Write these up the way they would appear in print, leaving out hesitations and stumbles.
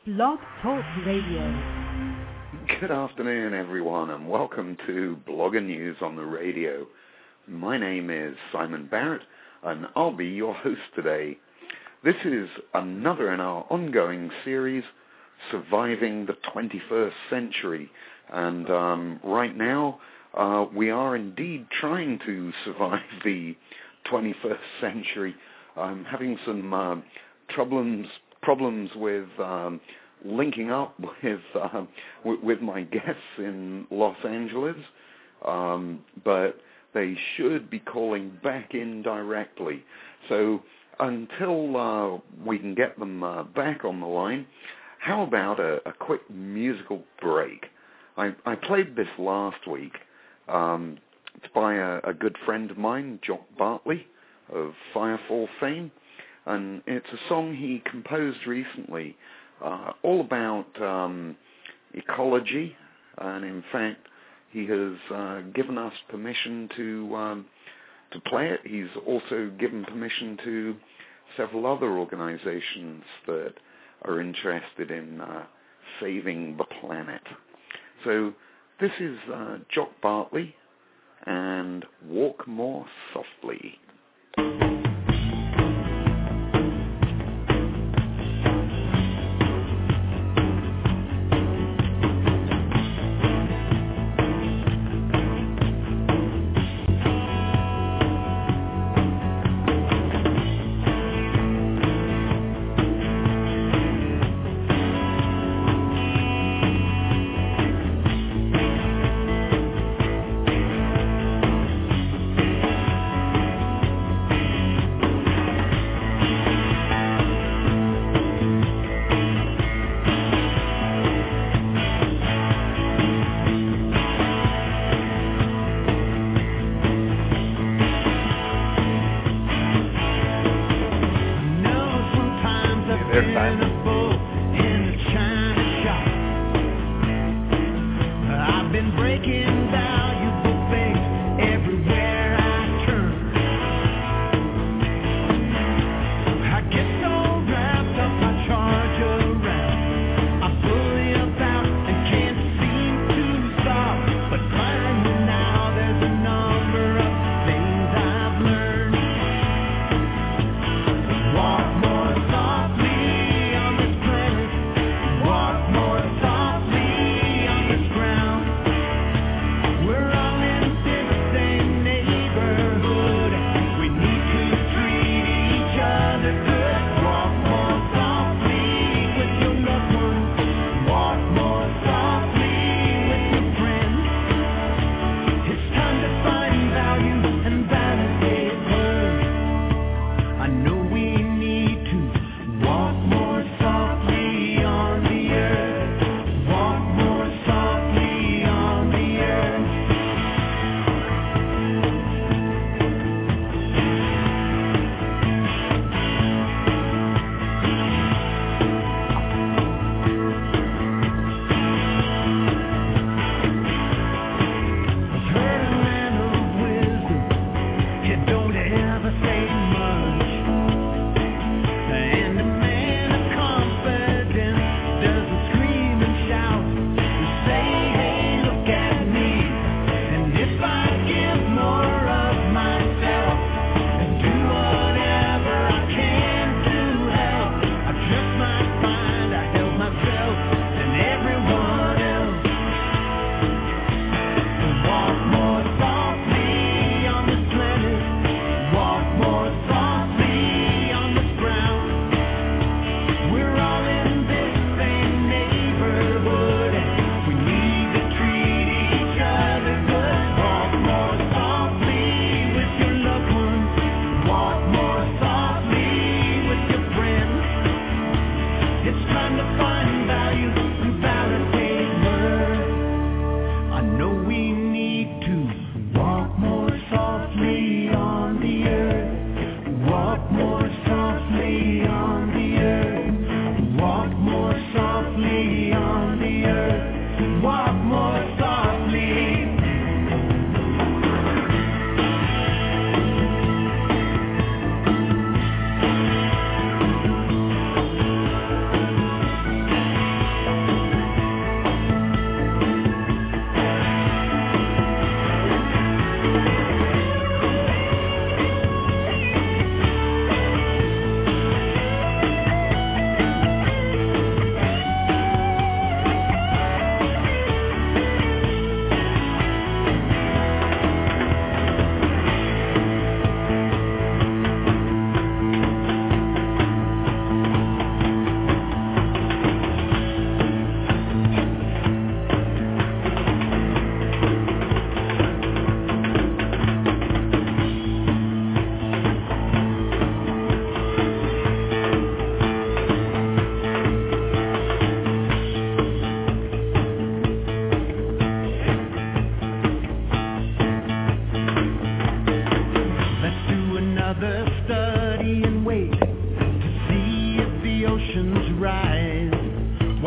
Blog Talk Radio. Good afternoon, everyone, and welcome to Blogger News on the Radio. My name is Simon Barrett, and I'll be your host today. This is another in our ongoing series, Surviving the 21st Century. And right now, we are indeed trying to survive the 21st century. I'm having some problems with linking up with my guests in Los Angeles, but they should be calling back in directly. So until we can get them back on the line, how about a quick musical break? I played this last week. It's by a good friend of mine, Jock Bartley of Firefall fame, and it's a song he composed recently, all about ecology, and in fact, he has given us permission to play it. He's also given permission to several other organizations that are interested in saving the planet. So this is Jock Bartley and Walk More Softly.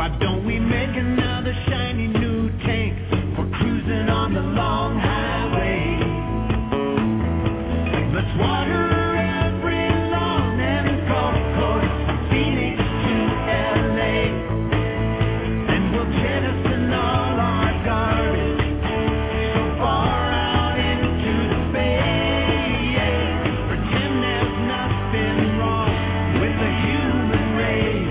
Why don't we make another shiny new tank for cruising on the long highway? Let's water every lawn and golf course, Phoenix to LA, and we'll jettison all our garbage so far out into the bay. Pretend there's nothing wrong with the human race.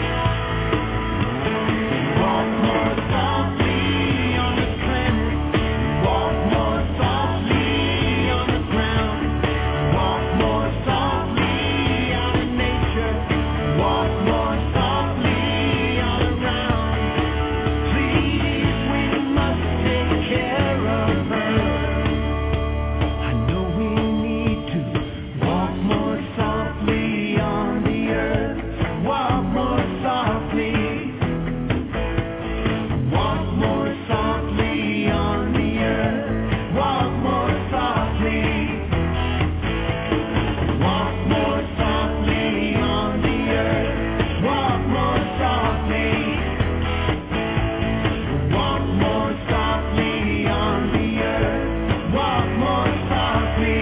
Walk more softly on the planet. Walk more softly on the ground. Walk more softly out in nature. Walk more softly all around. Please, we must take care of her. I know we need to walk more softly on the earth. Walk more softly. Walk more softly on the earth. Walk more softly. Walk more softly on the earth. Walk more softly. Walk more softly on the earth. Walk more softly.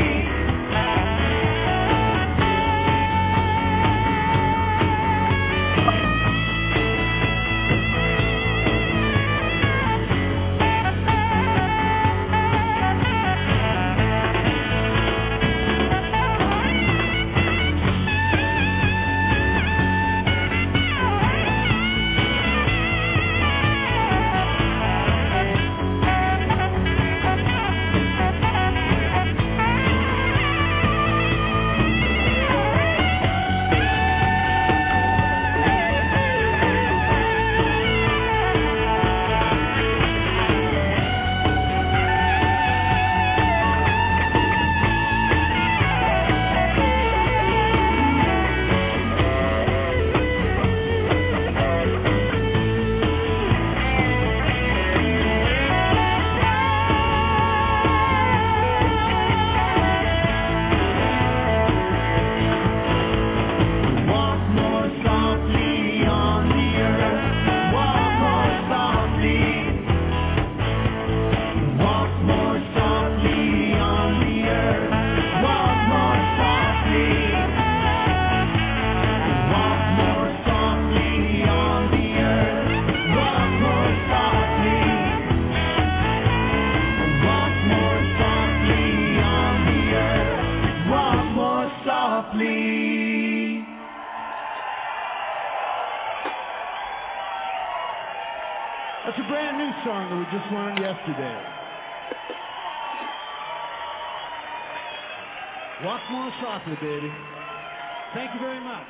Walk more softly on the earth. Walk more softly. Walk more softly on the earth. Walk more softly. Walk more softly on the earth. Walk more softly. Walk more softly on the earth. Walk more softly. That's a brand new song that we just learned yesterday. Walk more softly, baby. Thank you very much.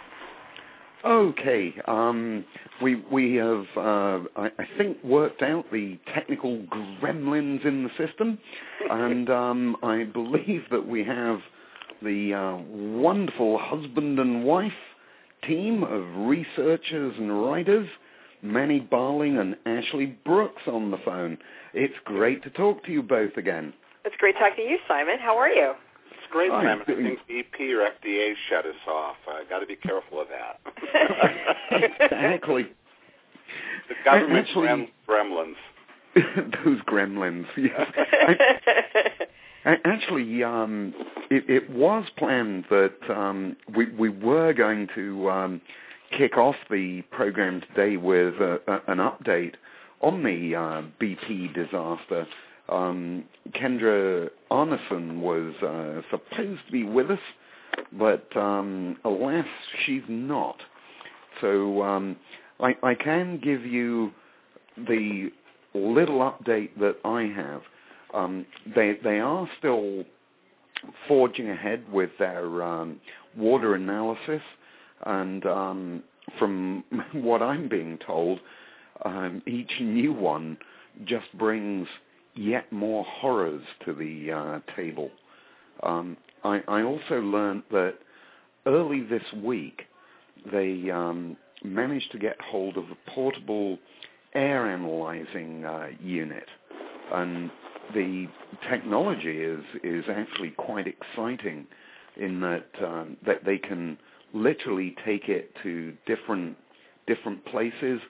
Okay, we have, I think, worked out the technical gremlins in the system, and I believe that we have the wonderful husband and wife team of researchers and writers, Manny Barling and Ashley Brooks, on the phone. It's great to talk to you both again. It's great talking to you, Simon. How are you? It's great, Hi. Simon. I think EP or FDA shut us off. I got to be careful of that. Exactly. The government Actually- gremlins. Those gremlins, yes. Actually, it was planned that we were going to kick off the program today with an update on the BP disaster. Kendra Arneson was supposed to be with us, but alas, she's not. So I can give you the little update that I have. They are still forging ahead with their water analysis, and from what I'm being told, each new one just brings yet more horrors to the table. I also learned that early this week they managed to get hold of a portable air analyzing unit, and the technology is actually quite exciting in that that they can literally take it to different places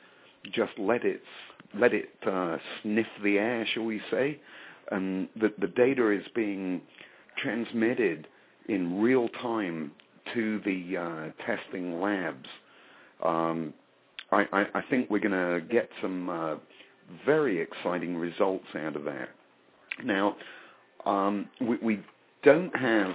just let it sniff the air, shall we say, and the data is being transmitted in real time to the testing labs. I think we're going to get some very exciting results out of that. Now, we don't have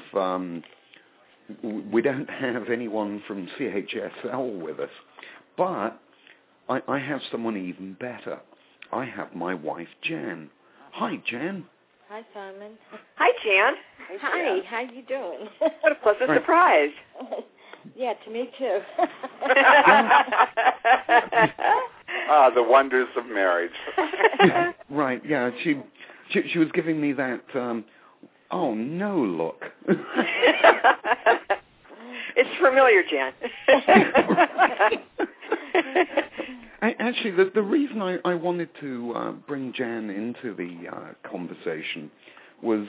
anyone from CHSL with us, but I have someone even better. I have my wife, Jan. Hi, Jan. Hi, Simon. Hi, Jan. Hi, how you doing? What a pleasant surprise. Yeah, to me too. The wonders of marriage. Right, yeah, she was giving me that, oh, no look. It's familiar, Jan. Actually, the reason I wanted to bring Jan into the conversation was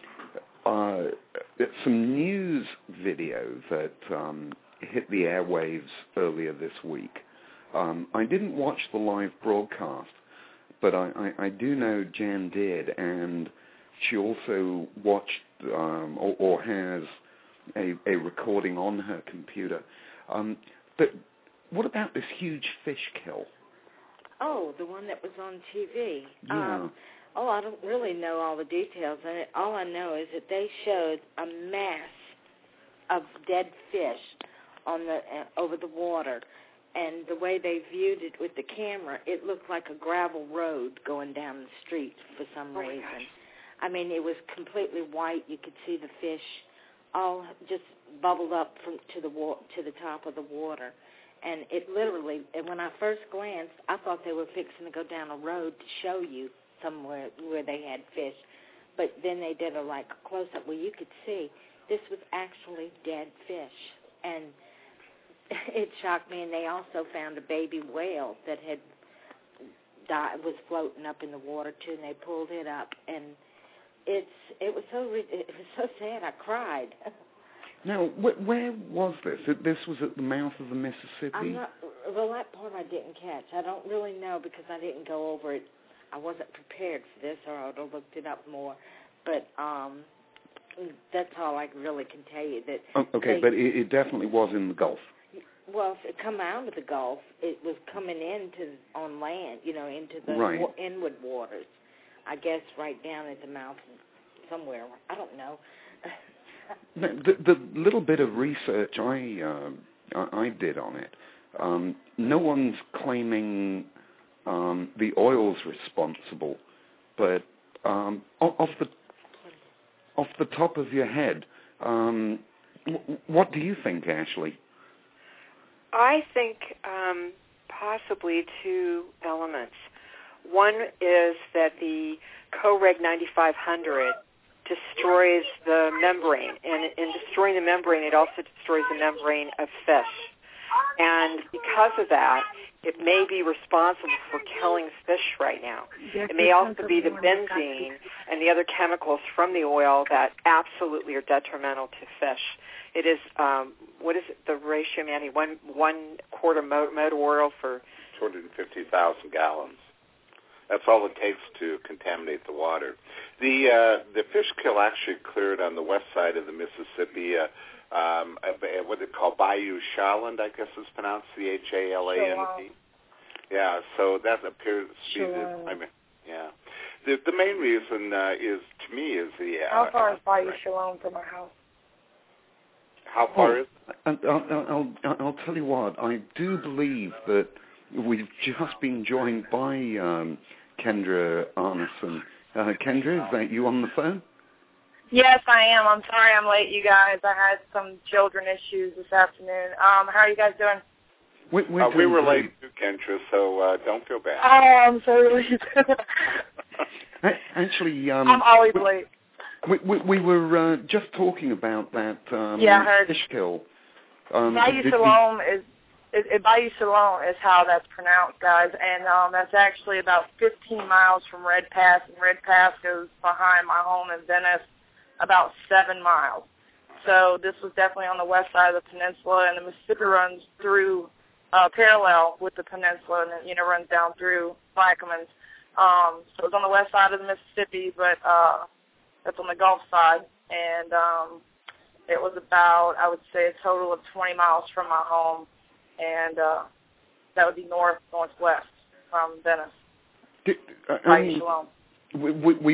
some news video that hit the airwaves earlier this week. I didn't watch the live broadcast, but I do know Jan did, and she also watched or has a recording on her computer. But what about this huge fish kill? Oh, the one that was on TV. Yeah. I don't really know all the details. All I know is that they showed a mass of dead fish on over the water, and the way they viewed it with the camera, it looked like a gravel road going down the street for some reason. Gosh. I mean, it was completely white. You could see the fish all just bubbled up to the top of the water. And it literally, when I first glanced, I thought they were fixing to go down a road to show you somewhere where they had fish. But then they did a close-up where you could see this was actually dead fish. And it shocked me. And they also found a baby whale that had died, was floating up in the water, too, and they pulled it up. And it was so sad. I cried. Now, where was this? This was at the mouth of the Mississippi? That part I didn't catch. I don't really know because I didn't go over it. I wasn't prepared for this, or I would have looked it up more. But that's all I really can tell you. But it definitely was in the Gulf. Well, if it come out of the Gulf, it was coming on land, into the inward waters. I guess right down at the mouth somewhere. I don't know. The little bit of research I did on it, no one's claiming the oil's responsible, but off the top of your head, what do you think, Ashley? I think possibly two elements. One is that the CoReg 9500 destroys the membrane, and in destroying the membrane, it also destroys the membrane of fish. And because of that, it may be responsible for killing fish right now. It may also be the benzene and the other chemicals from the oil that absolutely are detrimental to fish. It is, what is it, the ratio, Manny? One quart of motor oil for 250,000 gallons. That's all it takes to contaminate the water. The fish kill actually occurred on the west side of the Mississippi, what they call Bayou Chaland, I guess it's pronounced Chaland. Yeah, so that appears to be the main reason is the how far is Bayou Chaland from our house? How far is it? I'll tell you what, I do believe that we've just been joined by Kendra Arneson. Kendra, is that you on the phone? Yes, I am. I'm sorry I'm late, you guys. I had some children issues this afternoon. How are you guys doing? We were late too, Kendra, so don't feel bad. Oh, I'm sorry. Actually, I'm always late. We were just talking about that fish kill. Bayou Chaland Bayou Chaland is how that's pronounced, guys, and that's actually about 15 miles from Red Pass, and Red Pass goes behind my home in Venice about 7 miles. So this was definitely on the west side of the peninsula, and the Mississippi runs through parallel with the peninsula, and it, runs down through Plaquemines. So it's on the west side of the Mississippi, but that's on the Gulf side, and it was about, I would say, a total of 20 miles from my home, and that would be northwest from Venice. We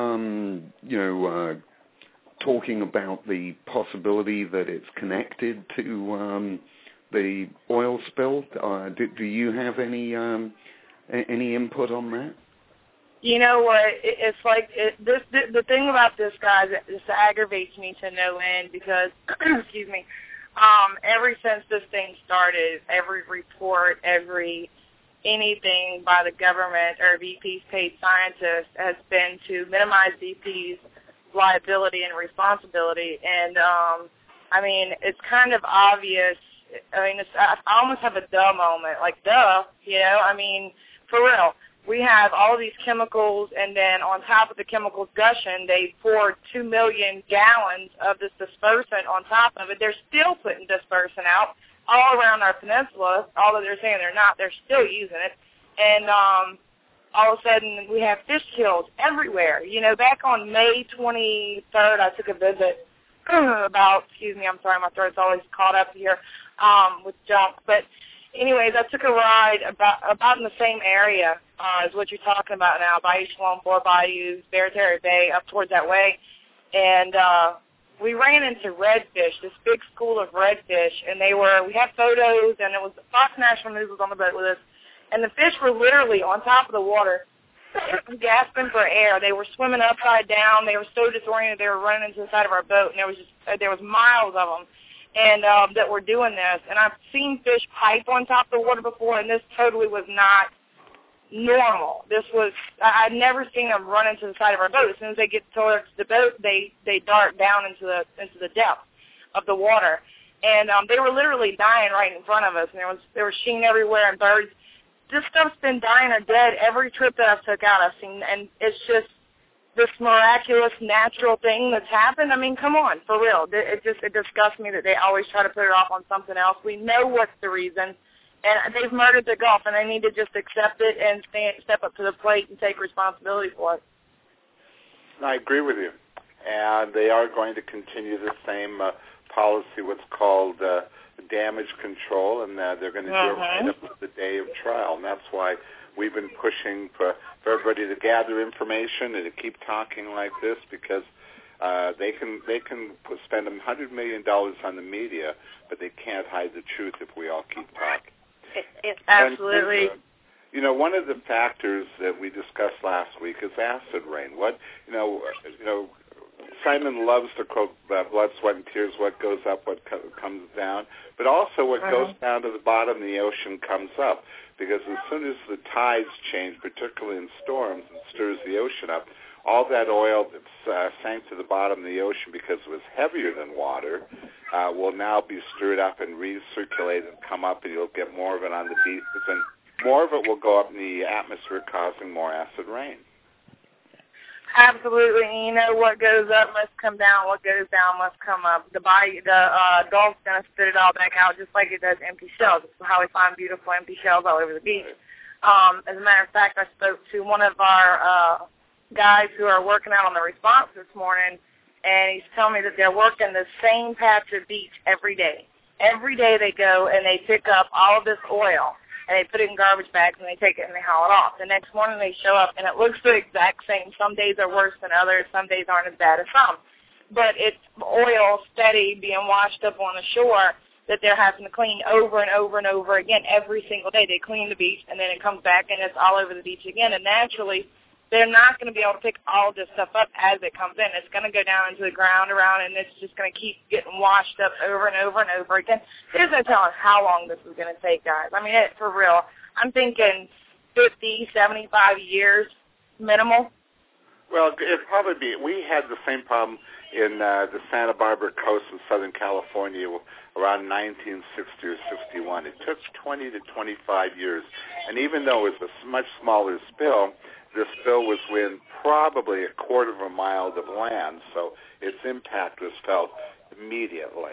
were, talking about the possibility that it's connected to the oil spill. Do you have any input on that? You know what? It's like the thing about this, guys, this aggravates me to no end because, excuse me, ever since this thing started, every report, anything by the government or BP's paid scientists has been to minimize BP's liability and responsibility. And, it's kind of obvious. I almost have a duh moment. Like, duh, for real. We have all of these chemicals, and then on top of the chemicals gushing, they pour 2 million gallons of this dispersant on top of it. They're still putting dispersant out all around our peninsula. Although they're saying they're not, they're still using it. And all of a sudden, we have fish kills everywhere. Back on May 23rd, I took a visit excuse me, I'm sorry, my throat's always caught up here with junk. But anyways, I took a ride about in the same area as what you're talking about now, Bayou Shalom, Four Bayous, Barataria Bay, up towards that way. And we ran into redfish, this big school of redfish, and we had photos, and it was Fox National News was on the boat with us. And the fish were literally on top of the water, gasping for air. They were swimming upside down. They were so disoriented they were running into the side of our boat, and there was miles of them, and that were doing this. And I've seen fish pipe on top of the water before, and this totally was not normal. I'd never seen them run into the side of our boat. As soon as they get towards the boat, they dart down into the depth of the water. And they were literally dying right in front of us, and there was sheen everywhere and birds. This stuff's been dying or dead every trip that I've took out. I've seen, and it's just this miraculous natural thing that's happened. Come on, for real. It disgusts me that they always try to put it off on something else. We know what's the reason, and they've murdered the Gulf, and they need to just accept it and step up to the plate and take responsibility for it. I agree with you, and they are going to continue the same policy, what's called damage control, and they're going to do it right up to the day of trial. And that's why we've been pushing for everybody to gather information and to keep talking like this, because they can spend $100 million on the media, but they can't hide the truth if we all keep talking. Absolutely. And, one of the factors that we discussed last week is acid rain. Simon loves to quote blood, sweat, and tears, what goes up, what comes down, but also what goes down to the bottom of the ocean comes up, because as soon as the tides change, particularly in storms, and stirs the ocean up, all that oil that sank to the bottom of the ocean because it was heavier than water will now be stirred up and recirculate and come up, and you'll get more of it on the beaches, and more of it will go up in the atmosphere, causing more acid rain. Absolutely. What goes up must come down. What goes down must come up. The Gulf's going to spit it all back out just like it does empty shells. It's how we find beautiful empty shells all over the beach. As a matter of fact, I spoke to one of our guys who are working out on the response this morning, and he's telling me that they're working the same patch of beach every day. Every day they go and they pick up all of this oil, and they put it in garbage bags, and they take it and they haul it off. The next morning they show up, and it looks the exact same. Some days are worse than others. Some days aren't as bad as some. But it's oil steady being washed up on the shore that they're having to clean over and over and over again every single day. They clean the beach, and then it comes back, and it's all over the beach again. And naturally, they're not going to be able to pick all this stuff up as it comes in. It's going to go down into the ground around, and it's just going to keep getting washed up over and over and over again. There's no telling how long this is going to take, guys. For real. I'm thinking 50, 75 years minimal. Well, it'd probably be. We had the same problem in the Santa Barbara coast in Southern California around 1960 or 61. It took 20 to 25 years, and even though it was a much smaller spill, this spill was within probably a quarter of a mile of land, so its impact was felt immediately.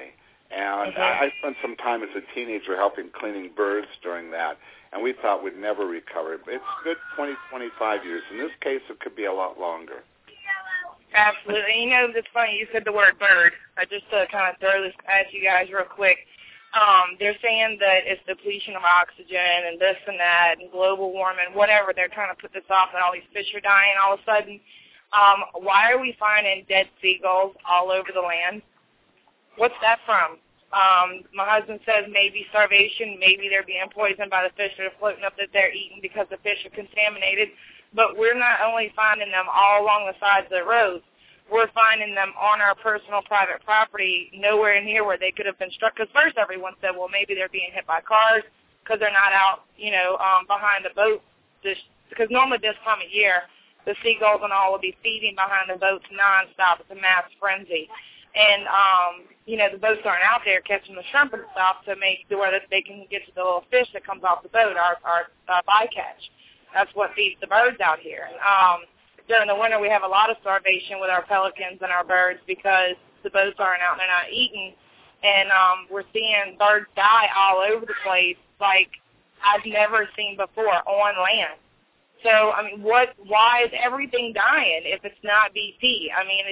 And I spent some time as a teenager helping cleaning birds during that, and we thought we'd never recover. It's good 20, 25 years. In this case, it could be a lot longer. Absolutely. You know, it's funny you said the word bird. Just to kind of throw this at you guys real quick. They're saying that it's depletion of oxygen and this and that and global warming, whatever. They're trying to put this off and all these fish are dying all of a sudden. Why are we finding dead seagulls all over the land? What's that from? My husband says maybe starvation, maybe they're being poisoned by the fish that are floating up that they're eating because the fish are contaminated. But we're not only finding them all along the sides of the roads, we're finding them on our personal private property, nowhere near where they could have been struck. Because first everyone said, well, maybe they're being hit by cars because they're not out, behind the boat. Because normally this time of year, the seagulls and all will be feeding behind the boats nonstop. It's a mass frenzy. And, the boats aren't out there catching the shrimp and stuff to make where they can get to the little fish that comes off the boat, our bycatch. That's what feeds the birds out here. During the winter, we have a lot of starvation with our pelicans and our birds because the boats aren't out and they're not eating. And we're seeing birds die all over the place like I've never seen before on land. So, why is everything dying if it's not BP?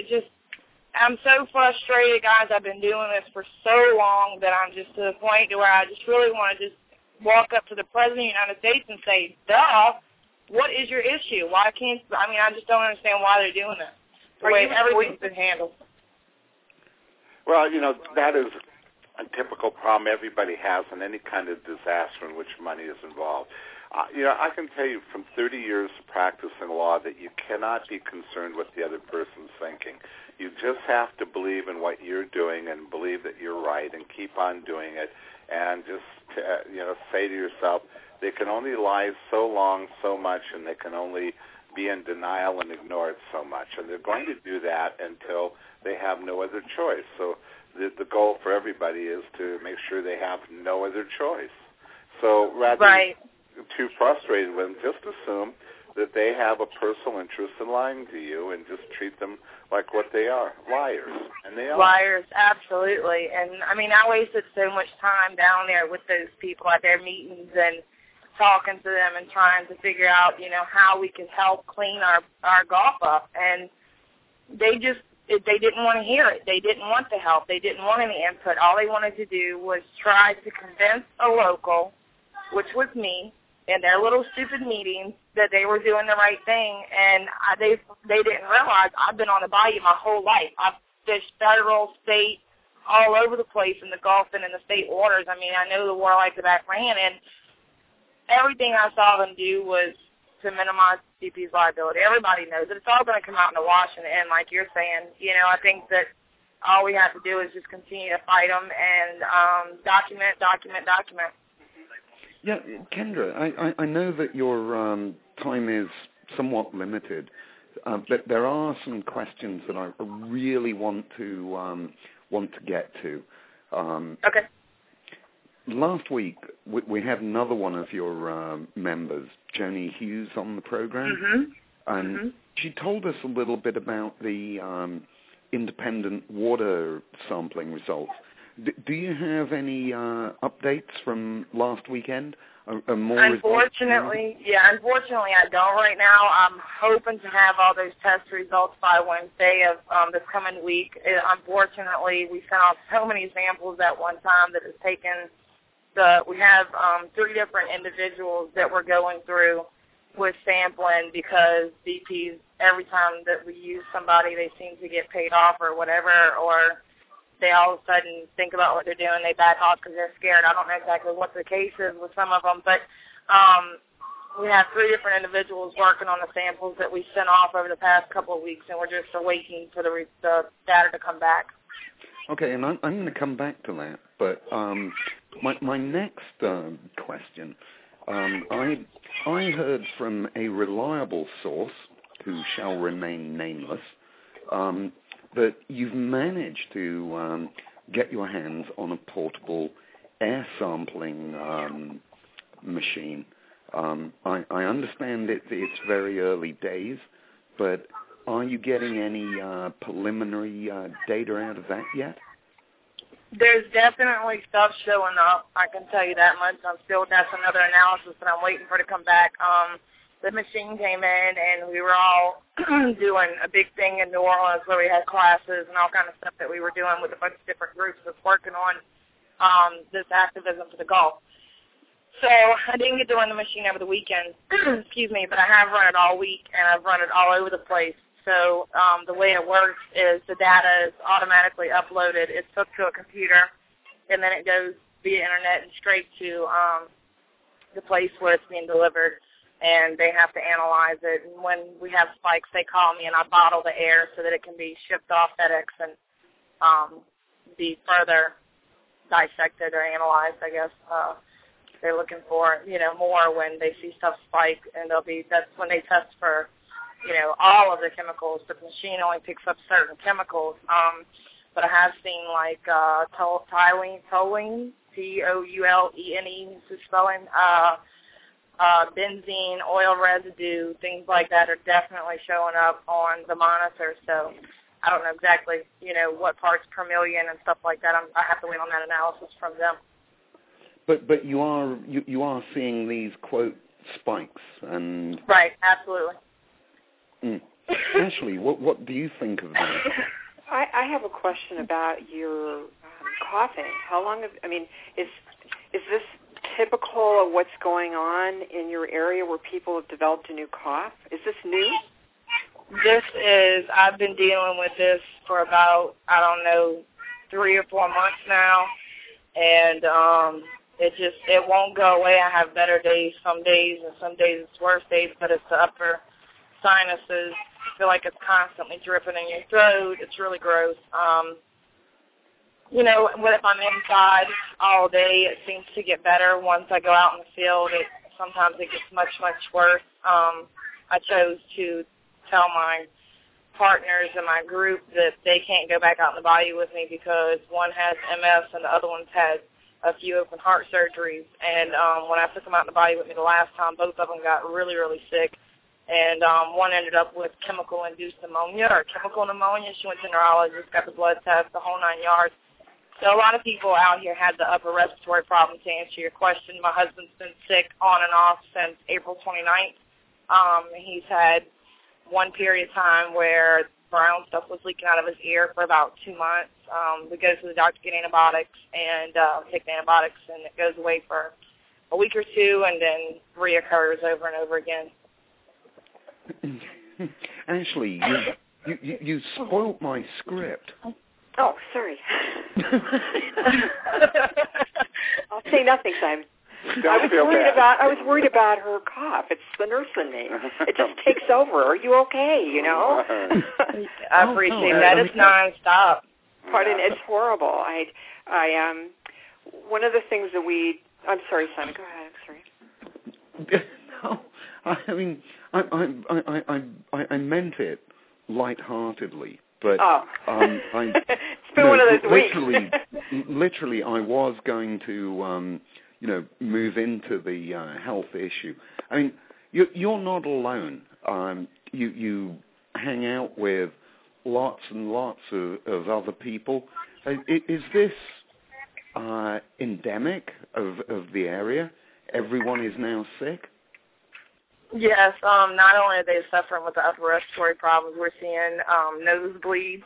I'm so frustrated, guys. I've been doing this for so long that I'm just to the point where I just really want to just walk up to the President of the United States and say, duh, what is your issue? Why can't, I just don't understand why they're doing this. The way everything's been handled. Well, that is a typical problem everybody has in any kind of disaster in which money is involved. I can tell you from 30 years of practicing law that you cannot be concerned with the other person's thinking. You just have to believe in what you're doing and believe that you're right and keep on doing it and just, say to yourself, they can only lie so long, so much, and they can only be in denial and ignore it so much. And they're going to do that until they have no other choice. So the goal for everybody is to make sure they have no other choice. So rather than too frustrated with them, just assume that they have a personal interest in lying to you and just treat them like what they are, liars. And they are. Liars, absolutely. And, I wasted so much time down there with those people at their meetings and talking to them and trying to figure out, how we can help clean our Gulf up. And they didn't want to hear it. They didn't want the help. They didn't want any input. All they wanted to do was try to convince a local, which was me, in their little stupid meetings that they were doing the right thing, and they didn't realize I've been on the bayou my whole life. I've fished federal, state, all over the place in the Gulf and in the state waters. I know the water like the back of my hand, and everything I saw them do was to minimize CP's liability. Everybody knows that it's all going to come out in the wash in the end, like you're saying. I think that all we have to do is just continue to fight them and document. Yeah, Kendra, I know that your time is somewhat limited, but there are some questions that I really want to get to. Okay. Last week, we had another one of your members, Joni Hughes, on the program, and she told us a little bit about the independent water sampling results. Do you have any updates from last weekend? Unfortunately, I don't right now. I'm hoping to have all those test results by Wednesday of this coming week. Unfortunately, we sent out so many samples at one time that it's taken we have 3 different individuals that we're going through with sampling because BP's, every time that we use somebody, they seem to get paid off or whatever, or they all of a sudden think about what they're doing, they back off because they're scared. I don't know exactly what the case is with some of them, but we have 3 different individuals working on the samples that we sent off over the past couple of weeks, and we're just waiting for the data to come back. Okay, and I'm going to come back to that, but my next question, I heard from a reliable source, who shall remain nameless, that you've managed to get your hands on a portable air sampling machine. I understand it's very early days, but are you getting any preliminary data out of that yet? There's definitely stuff showing up. I can tell you that much. That's another analysis that I'm waiting for to come back. The machine came in, and we were all doing a big thing in New Orleans where we had classes and all kind of stuff that we were doing with a bunch of different groups that's working on this activism for the Gulf. So I didn't get to run the machine over the weekend, excuse me, but I have run it all week, and I've run it all over the place. So the way it works is the data is automatically uploaded. It's hooked to a computer, and then it goes via internet and straight to the place where it's being delivered, and they have to analyze it. And when we have spikes, they call me, and I bottle the air so that it can be shipped off FedEx and be further dissected or analyzed, I guess. They're looking for, more when they see stuff spike, and that's when they test for, all of the chemicals, but the machine only picks up certain chemicals. But I have seen like toluene, Toulene, is spelling, benzene, oil residue, things like that are definitely showing up on the monitor. So I don't know exactly, what parts per million and stuff like that. I have to wait on that analysis from them. But you are seeing these quote spikes and right, absolutely. Ashley, what do you think of that? I have a question about your coughing. How long is this typical of what's going on in your area where people have developed a new cough? Is this new? I've been dealing with this for about, 3 or 4 months now, and it won't go away. I have better days some days, and some days it's worse days, but it's the upper sinuses. I feel like it's constantly dripping in your throat. It's really gross. If I'm inside all day, it seems to get better. Once I go out in the field, sometimes it gets much, much worse. I chose to tell my partners in my group that they can't go back out in the bayou with me because one has MS and the other one's had a few open heart surgeries. And when I took them out in the bayou with me the last time, both of them got really, really sick. And one ended up with chemical-induced pneumonia or chemical pneumonia. She went to a neurologist, got the blood test, the whole 9 yards. So a lot of people out here had the upper respiratory problem. To answer your question, my husband's been sick on and off since April 29th. He's had one period of time where brown stuff was leaking out of his ear for about 2 months. We go to the doctor, get antibiotics, and take the antibiotics, and it goes away for a week or two and then reoccurs over and over again. Ashley, you spoilt my script. Oh, sorry. I'll say nothing, Simon. I was worried about her cough. It's the nurse in me. It just takes over. Are you okay? I appreciate that. It's nonstop. Pardon, it's horrible. One of the things that I'm sorry, Simon. Go ahead. I'm sorry. No, I meant it lightheartedly, but it's been one of those literally, weeks. literally, I was going to move into the health issue. I mean, you're not alone. You hang out with lots and lots of other people. Is this endemic of the area? Everyone is now sick? Yes, not only are they suffering with the upper respiratory problems, we're seeing nosebleeds,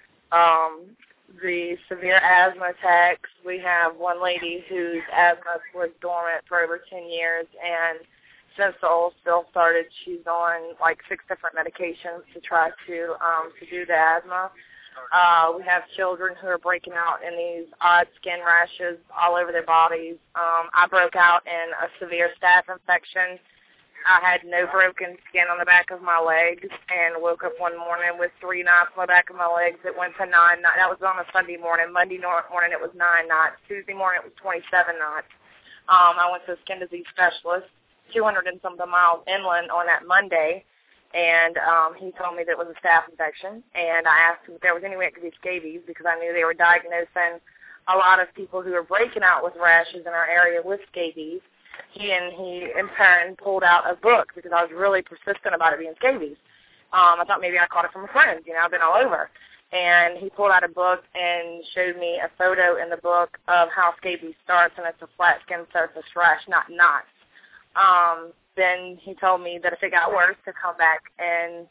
the severe asthma attacks. We have one lady whose asthma was dormant for over 10 years, and since the oil spill started, she's on like 6 different medications to try to do the asthma. We have children who are breaking out in these odd skin rashes all over their bodies. I broke out in a severe staph infection. I had no broken skin on the back of my legs and woke up one morning with 3 knots on the back of my legs. It went to 9 knots. That was on a Sunday morning. Monday morning it was 9 knots. Tuesday morning it was 27 knots. I went to a skin disease specialist 200 and something miles inland on that Monday, and he told me that it was a staph infection. And I asked him if there was any way it could be scabies because I knew they were diagnosing a lot of people who were breaking out with rashes in our area with scabies. He in turn pulled out a book because I was really persistent about it being scabies. I thought maybe I caught it from a friend. I've been all over. and he pulled out a book and showed me a photo in the book of how scabies starts, and it's a flat skin surface rash, not knots. Then he told me that if it got worse, to come back in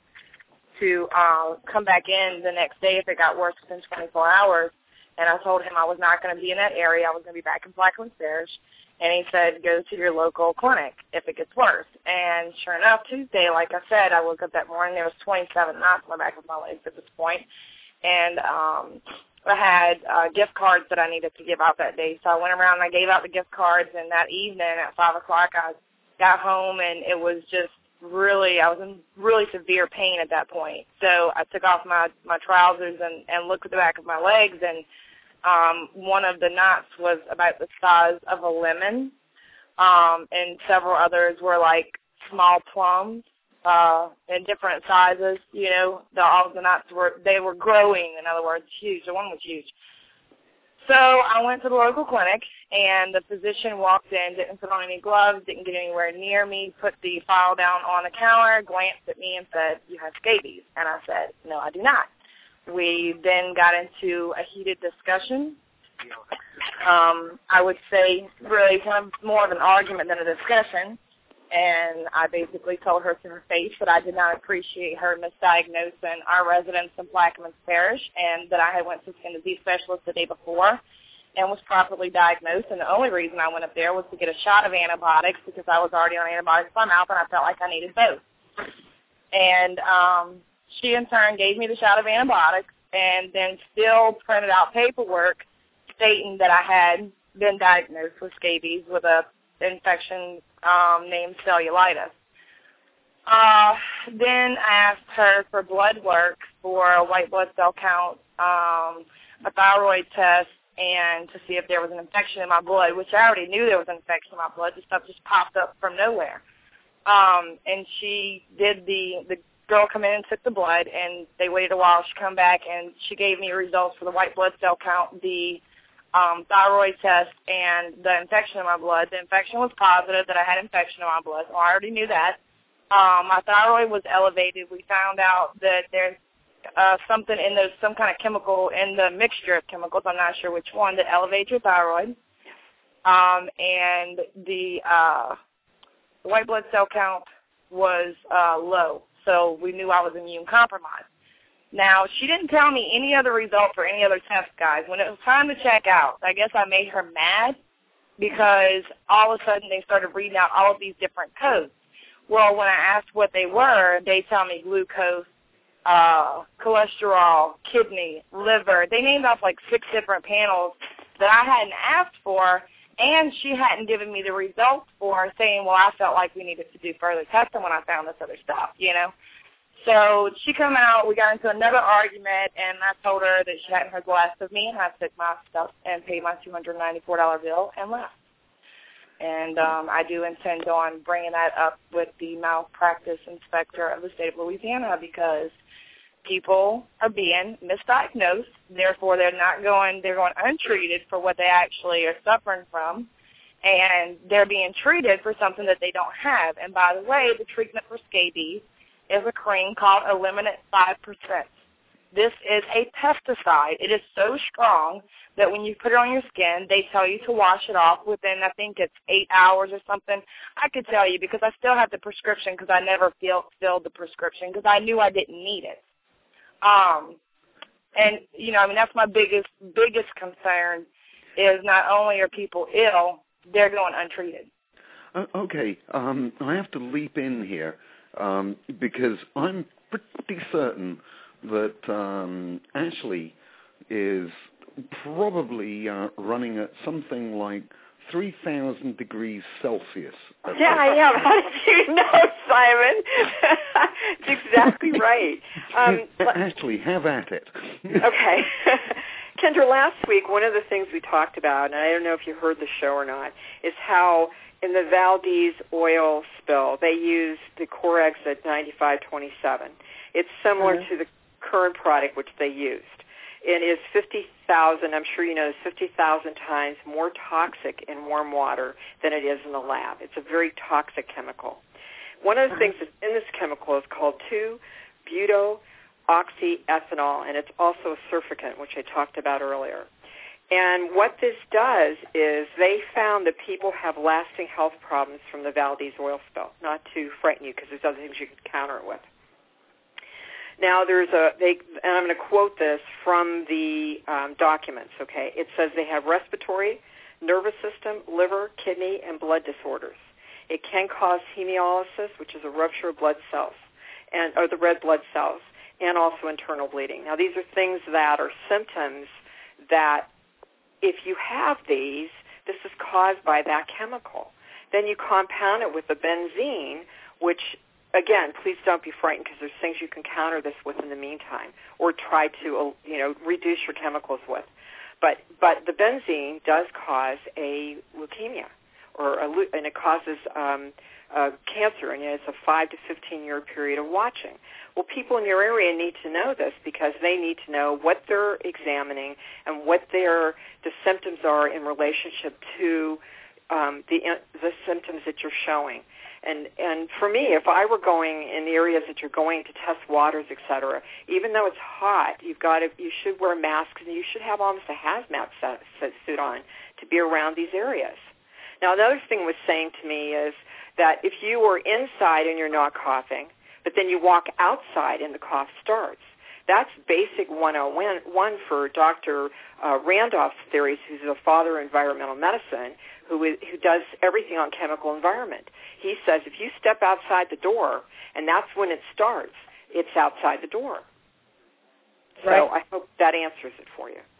the next day if it got worse within 24 hours. And I told him I was not going to be in that area. I was going to be back in Plaquemines Parish. And he said, go to your local clinic if it gets worse. And sure enough, Tuesday, like I said, I woke up that morning, there was 27 knots on the back of my legs at this point. And I had gift cards that I needed to give out that day. So I went around and I gave out the gift cards. And that evening at 5 o'clock, I got home, and it was just really, I was in really severe pain at that point. So I took off my trousers and looked at the back of my legs, and one of the knots was about the size of a lemon, and several others were like small plums in different sizes. You know, all of the knots were growing, in other words, huge. The one was huge. So I went to the local clinic, and the physician walked in, didn't put on any gloves, didn't get anywhere near me, put the file down on the counter, glanced at me, and said, you have scabies. And I said, no, I do not. We then got into a heated discussion. I would say really kind of more of an argument than a discussion. And I basically told her to her face that I did not appreciate her misdiagnosing our residents in Plaquemines Parish, and that I had went to skin disease specialist the day before and was properly diagnosed. And the only reason I went up there was to get a shot of antibiotics because I was already on antibiotics in my mouth, and I felt like I needed both. And she, in turn, gave me the shot of antibiotics and then still printed out paperwork stating that I had been diagnosed with scabies with a infection named cellulitis. Then I asked her for blood work for a white blood cell count, a thyroid test, and to see if there was an infection in my blood, which I already knew there was an infection in my blood. This stuff just popped up from nowhere. And she did the girl come in and took the blood, and they waited a while. She come back, and she gave me results for the white blood cell count, the thyroid test, and the infection in my blood. The infection was positive, that I had infection in my blood, so I already knew that. My thyroid was elevated. We found out that there's something in those, some kind of chemical in the mixture of chemicals, I'm not sure which one, that elevates your thyroid. And the white blood cell count was low, so we knew I was immune compromised. Now, she didn't tell me any other result for any other test, guys. When it was time to check out, I guess I made her mad because all of a sudden they started reading out all of these different codes. Well, when I asked what they were, they tell me glucose, cholesterol, kidney, liver. They named off like 6 different panels that I hadn't asked for, and she hadn't given me the results for, saying, well, I felt like we needed to do further testing when I found this other stuff, you know. So she come out, we got into another argument, and I told her that she hadn't heard the last of me, and I took my stuff and paid my $294 bill and left. And I do intend on bringing that up with the malpractice inspector of the state of Louisiana, because people are being misdiagnosed. Therefore, they're going untreated for what they actually are suffering from, and they're being treated for something that they don't have. And by the way, the treatment for scabies is a cream called Eliminate 5%. This is a pesticide. It is so strong that when you put it on your skin, they tell you to wash it off within, I think it's 8 hours or something. I could tell you because I still have the prescription, because I never filled the prescription because I knew I didn't need it. And, you know, I mean, that's my biggest concern is not only are people ill, they're going untreated. Okay, I have to leap in here because I'm pretty certain that Ashley is probably running at something like 3,000 degrees Celsius. Yeah, I am. How did you know, Simon? That's exactly right. Ashley, have at it. Okay. Kendra, last week, one of the things we talked about, and I don't know if you heard the show or not, is how in the Valdez oil spill, they used the Corex at 9527. It's similar to the current product which they used. It is 50,000, I'm sure you know, 50,000 times more toxic in warm water than it is in the lab. It's a very toxic chemical. One of the things that's in this chemical is called 2-butyl oxyethanol, and it's also a surfactant, which I talked about earlier. And what this does is they found that people have lasting health problems from the Valdez oil spill. Not to frighten you, because there's other things you can counter it with. Now, and I'm going to quote this from the documents, okay? It says they have respiratory, nervous system, liver, kidney, and blood disorders. It can cause hemolysis, which is a rupture of blood cells, or the red blood cells, and also internal bleeding. Now, these are things that are symptoms that if you have these, this is caused by that chemical. Then you compound it with the benzene, which, again, please don't be frightened, because there's things you can counter this with in the meantime, or try to reduce your chemicals with. But the benzene does cause a leukemia, and it causes cancer, and it's a 5 to 15-year period of watching. Well, people in your area need to know this, because they need to know what they're examining and what the symptoms are in relationship to the symptoms that you're showing. And for me, if I were going in the areas that you're going to test waters, et cetera, even though it's hot, you should wear masks, and you should have almost a hazmat suit on to be around these areas. Now, another thing was saying to me is that if you were inside and you're not coughing, but then you walk outside and the cough starts, that's basic 101 for Dr. Randolph's theories, who's a father of environmental medicine, who does everything on chemical environment. He says if you step outside the door, and that's when it starts, it's outside the door. Right. So I hope that answers it for you.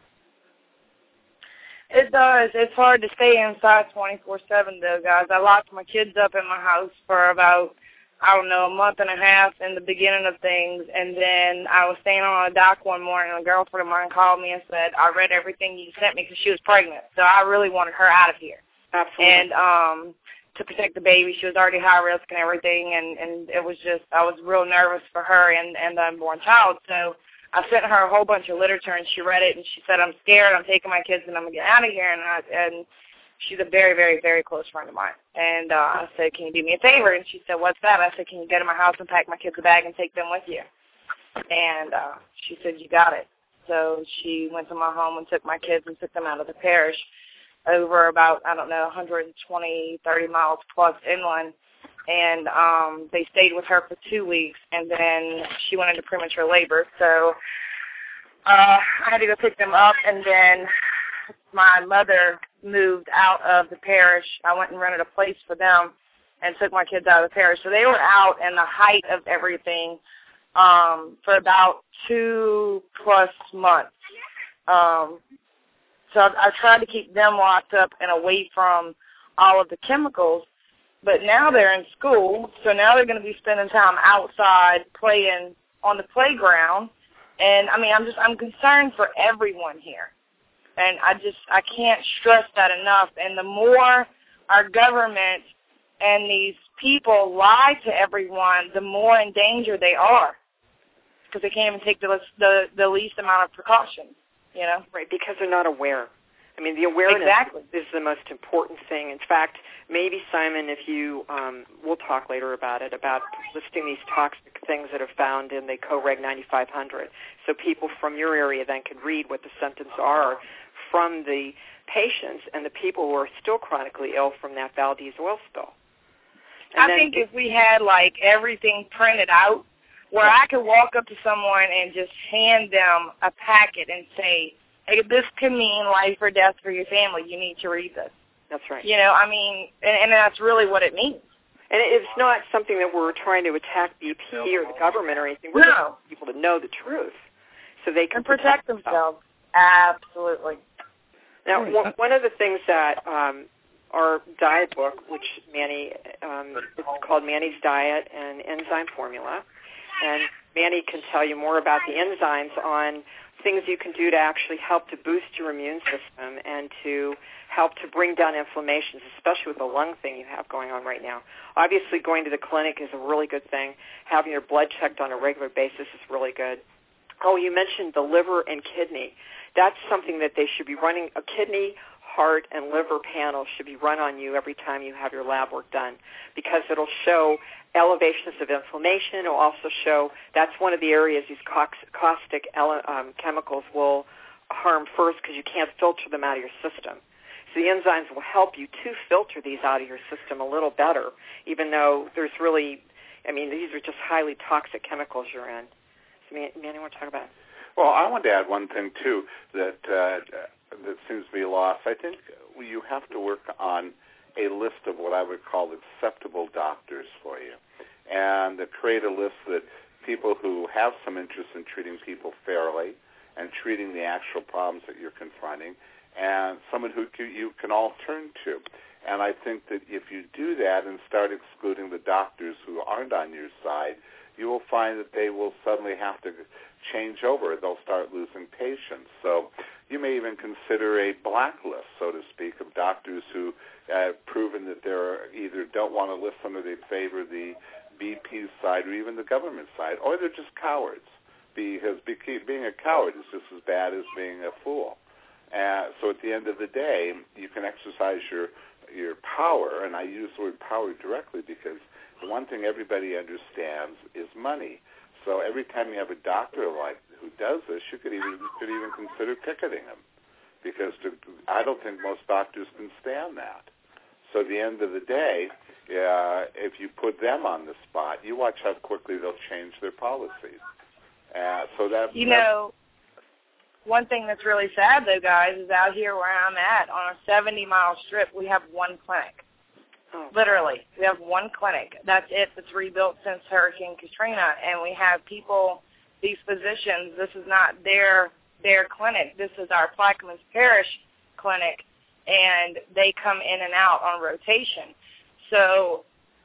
It does. It's hard to stay inside 24/7, though, guys. I locked my kids up in my house for about, a month and a half in the beginning of things, and then I was staying on a dock one morning, and a girlfriend of mine called me and said, I read everything you sent me, because she was pregnant, so I really wanted her out of here. Absolutely. And to protect the baby, she was already high risk and everything, and it was just, I was real nervous for her and the unborn child, so I sent her a whole bunch of literature, and she read it, and she said, I'm scared, I'm taking my kids, and I'm going to get out of here, and she's a very, very, very close friend of mine. And I said, can you do me a favor? And she said, what's that? I said, can you get in my house and pack my kids a bag and take them with you? And she said, you got it. So she went to my home and took my kids and took them out of the parish over about, 120, 30 miles plus inland. And they stayed with her for 2 weeks, and then she went into premature labor. So I had to go pick them up, and then my mother moved out of the parish. I went and rented a place for them and took my kids out of the parish. So they were out in the height of everything for about 2+ months. So I tried to keep them locked up and away from all of the chemicals. But now they're in school, so now they're going to be spending time outside playing on the playground. And, I'm concerned for everyone here. And I can't stress that enough. And the more our government and these people lie to everyone, the more in danger they are, because they can't even take the least amount of precautions, Right, because they're not aware. The awareness is the most important thing. In fact, maybe, Simon, if you, we'll talk later about it, about listing these toxic things that are found in the CoReg 9500, so people from your area then can read what the symptoms are from the patients and the people who are still chronically ill from that Valdez oil spill. And I think if we had, everything printed out, where I could walk up to someone and just hand them a packet and say, hey, this can mean life or death for your family. You need to read this. That's right. And that's really what it means. And it's not something that we're trying to attack BP or the government or anything. We're trying people to know the truth so they can protect themselves. Absolutely. Now, one of the things that our diet book, which Manny, it's called Manny's Diet and Enzyme Formula, and Manny can tell you more about the enzymes on things you can do to actually help to boost your immune system and to help to bring down inflammations, especially with the lung thing you have going on right now. Obviously, going to the clinic is a really good thing. Having your blood checked on a regular basis is really good. Oh, you mentioned the liver and kidney. That's something that they should be running. A kidney, heart, and liver panel should be run on you every time you have your lab work done, because it'll show elevations of inflammation. It will also show that's one of the areas these caustic chemicals will harm first because you can't filter them out of your system. So the enzymes will help you to filter these out of your system a little better, even though there's really, these are just highly toxic chemicals you're in. So, Manny, want to talk about it? Well, I want to add one thing, too, that seems to be lost. I think you have to work on a list of what I would call acceptable doctors for you, and create a list that people who have some interest in treating people fairly and treating the actual problems that you're confronting, and someone who you can all turn to. And I think that if you do that and start excluding the doctors who aren't on your side, you will find that they will suddenly have to change over. They'll start losing patients. So you may even consider a blacklist, so to speak, of doctors who have proven that they're either don't want to listen or they favor the BP side or even the government side, or they're just cowards. Because being a coward is just as bad as being a fool. So at the end of the day, you can exercise your power, and I use the word power directly because the one thing everybody understands is money. So every time you have a doctor who does this, you could even consider picketing him, because I don't think most doctors can stand that. So at the end of the day, if you put them on the spot, you watch how quickly they'll change their policies. One thing that's really sad, though, guys, is out here where I'm at, on a 70-mile strip, we have one clinic. Oh. Literally, we have one clinic. That's it. That's rebuilt since Hurricane Katrina, and we have people, these physicians, this is not their clinic. This is our Plaquemines Parish clinic, and they come in and out on rotation. So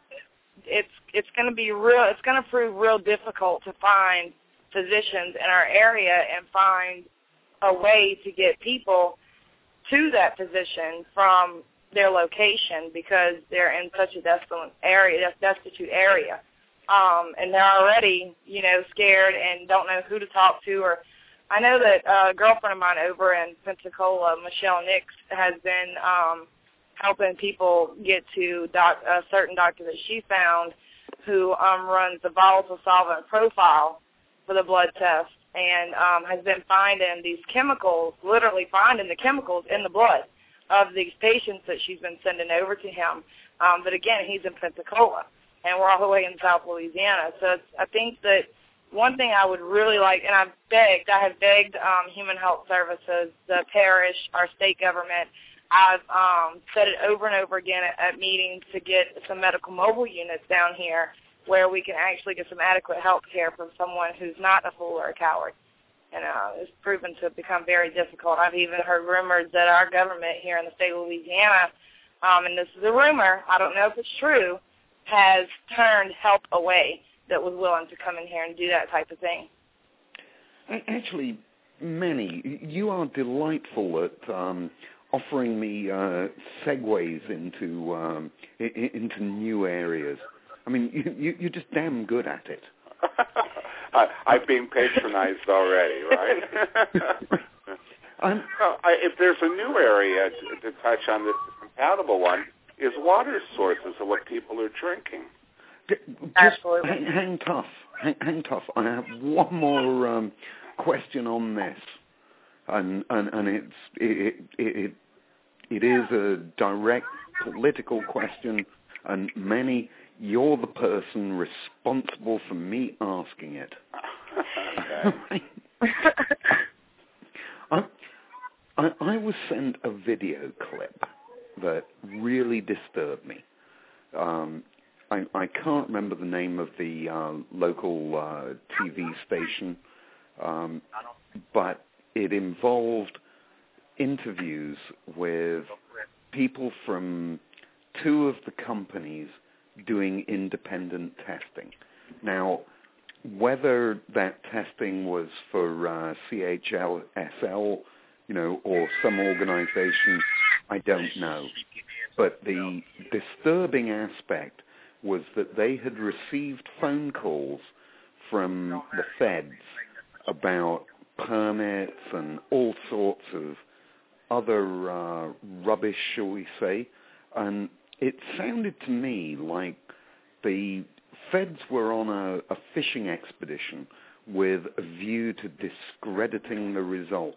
it's going to be real. It's going to prove real difficult to find physicians in our area and find a way to get people to that physician from their location, because they're in such a destitute area. And they're already, scared and don't know who to talk to. Or I know that a girlfriend of mine over in Pensacola, Michelle Nix, has been helping people get to a certain doctor that she found who runs the volatile solvent profile for the blood test, and has been finding these chemicals, literally finding the chemicals in the blood of these patients that she's been sending over to him. But again, he's in Pensacola, and we're all the way in South Louisiana. So I think that one thing I would really like, and I have begged Human Health Services, the parish, our state government. I've said it over and over again at meetings to get some medical mobile units down here where we can actually get some adequate health care from someone who's not a fool or a coward. And it's proven to become very difficult. I've even heard rumors that our government here in the state of Louisiana, and this is a rumor, I don't know if it's true, has turned help away that was willing to come in here and do that type of thing. Actually, Manny, you are delightful at offering me segues into new areas. I mean, you're just damn good at it. I've been patronized already, right? If there's a new area to touch on, the compatible one is water sources of what people are drinking. Absolutely. Hang tough. I have one more question on this, and it is a direct political question, and Manny, you're the person responsible for me asking it. I was sent a video clip that really disturbed me. I can't remember the name of the local TV station, but it involved interviews with people from two of the companies doing independent testing. Now, whether that testing was for CHLSL, or some organization, I don't know. But the disturbing aspect was that they had received phone calls from the feds about permits and all sorts of other rubbish, shall we say, and it sounded to me like the feds were on a fishing expedition with a view to discrediting the results?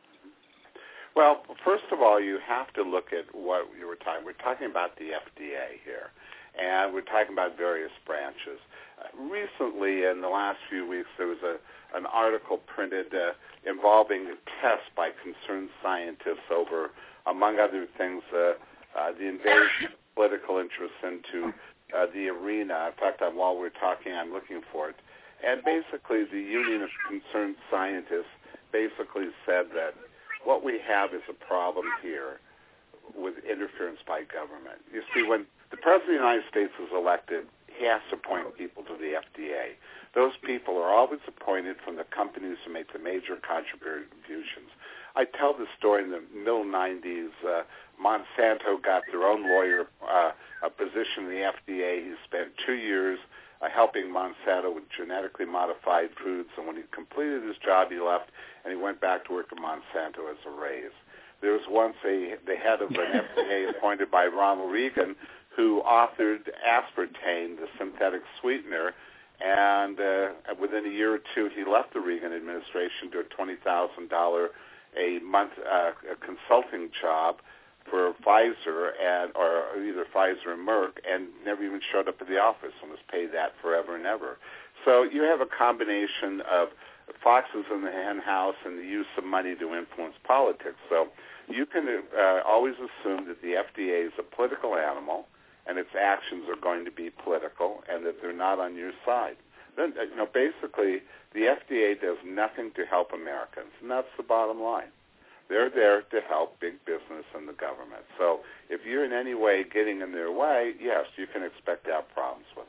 Well, first of all, you have to look at what you were talking. We're talking about the FDA here, and we're talking about various branches. Recently, in the last few weeks, there was an article printed involving tests by concerned scientists over, among other things, the invasion of political interests into the arena. In fact, while we're talking, I'm looking for it. And basically, the Union of Concerned Scientists basically said that what we have is a problem here with interference by government. You see, when the President of the United States is elected, he has to appoint people to the FDA. Those people are always appointed from the companies who make the major contributions. I tell this story in the middle 90s. Monsanto got their own lawyer a position in the FDA. He spent 2 years helping Monsanto with genetically modified foods, and when he completed his job, he left, and he went back to work at Monsanto as a raise. There was once the head of an FDA appointed by Ronald Reagan who authored aspartame, the synthetic sweetener, and within a year or two, he left the Reagan administration to a $20,000 a month consulting job for Pfizer or either Pfizer or Merck, and never even showed up at the office and was paid that forever and ever. So you have a combination of foxes in the hen house and the use of money to influence politics. So you can always assume that the FDA is a political animal, and its actions are going to be political, and that they're not on your side. Then, basically, the FDA does nothing to help Americans, and that's the bottom line. They're there to help big business and the government. So if you're in any way getting in their way, yes, you can expect to have problems with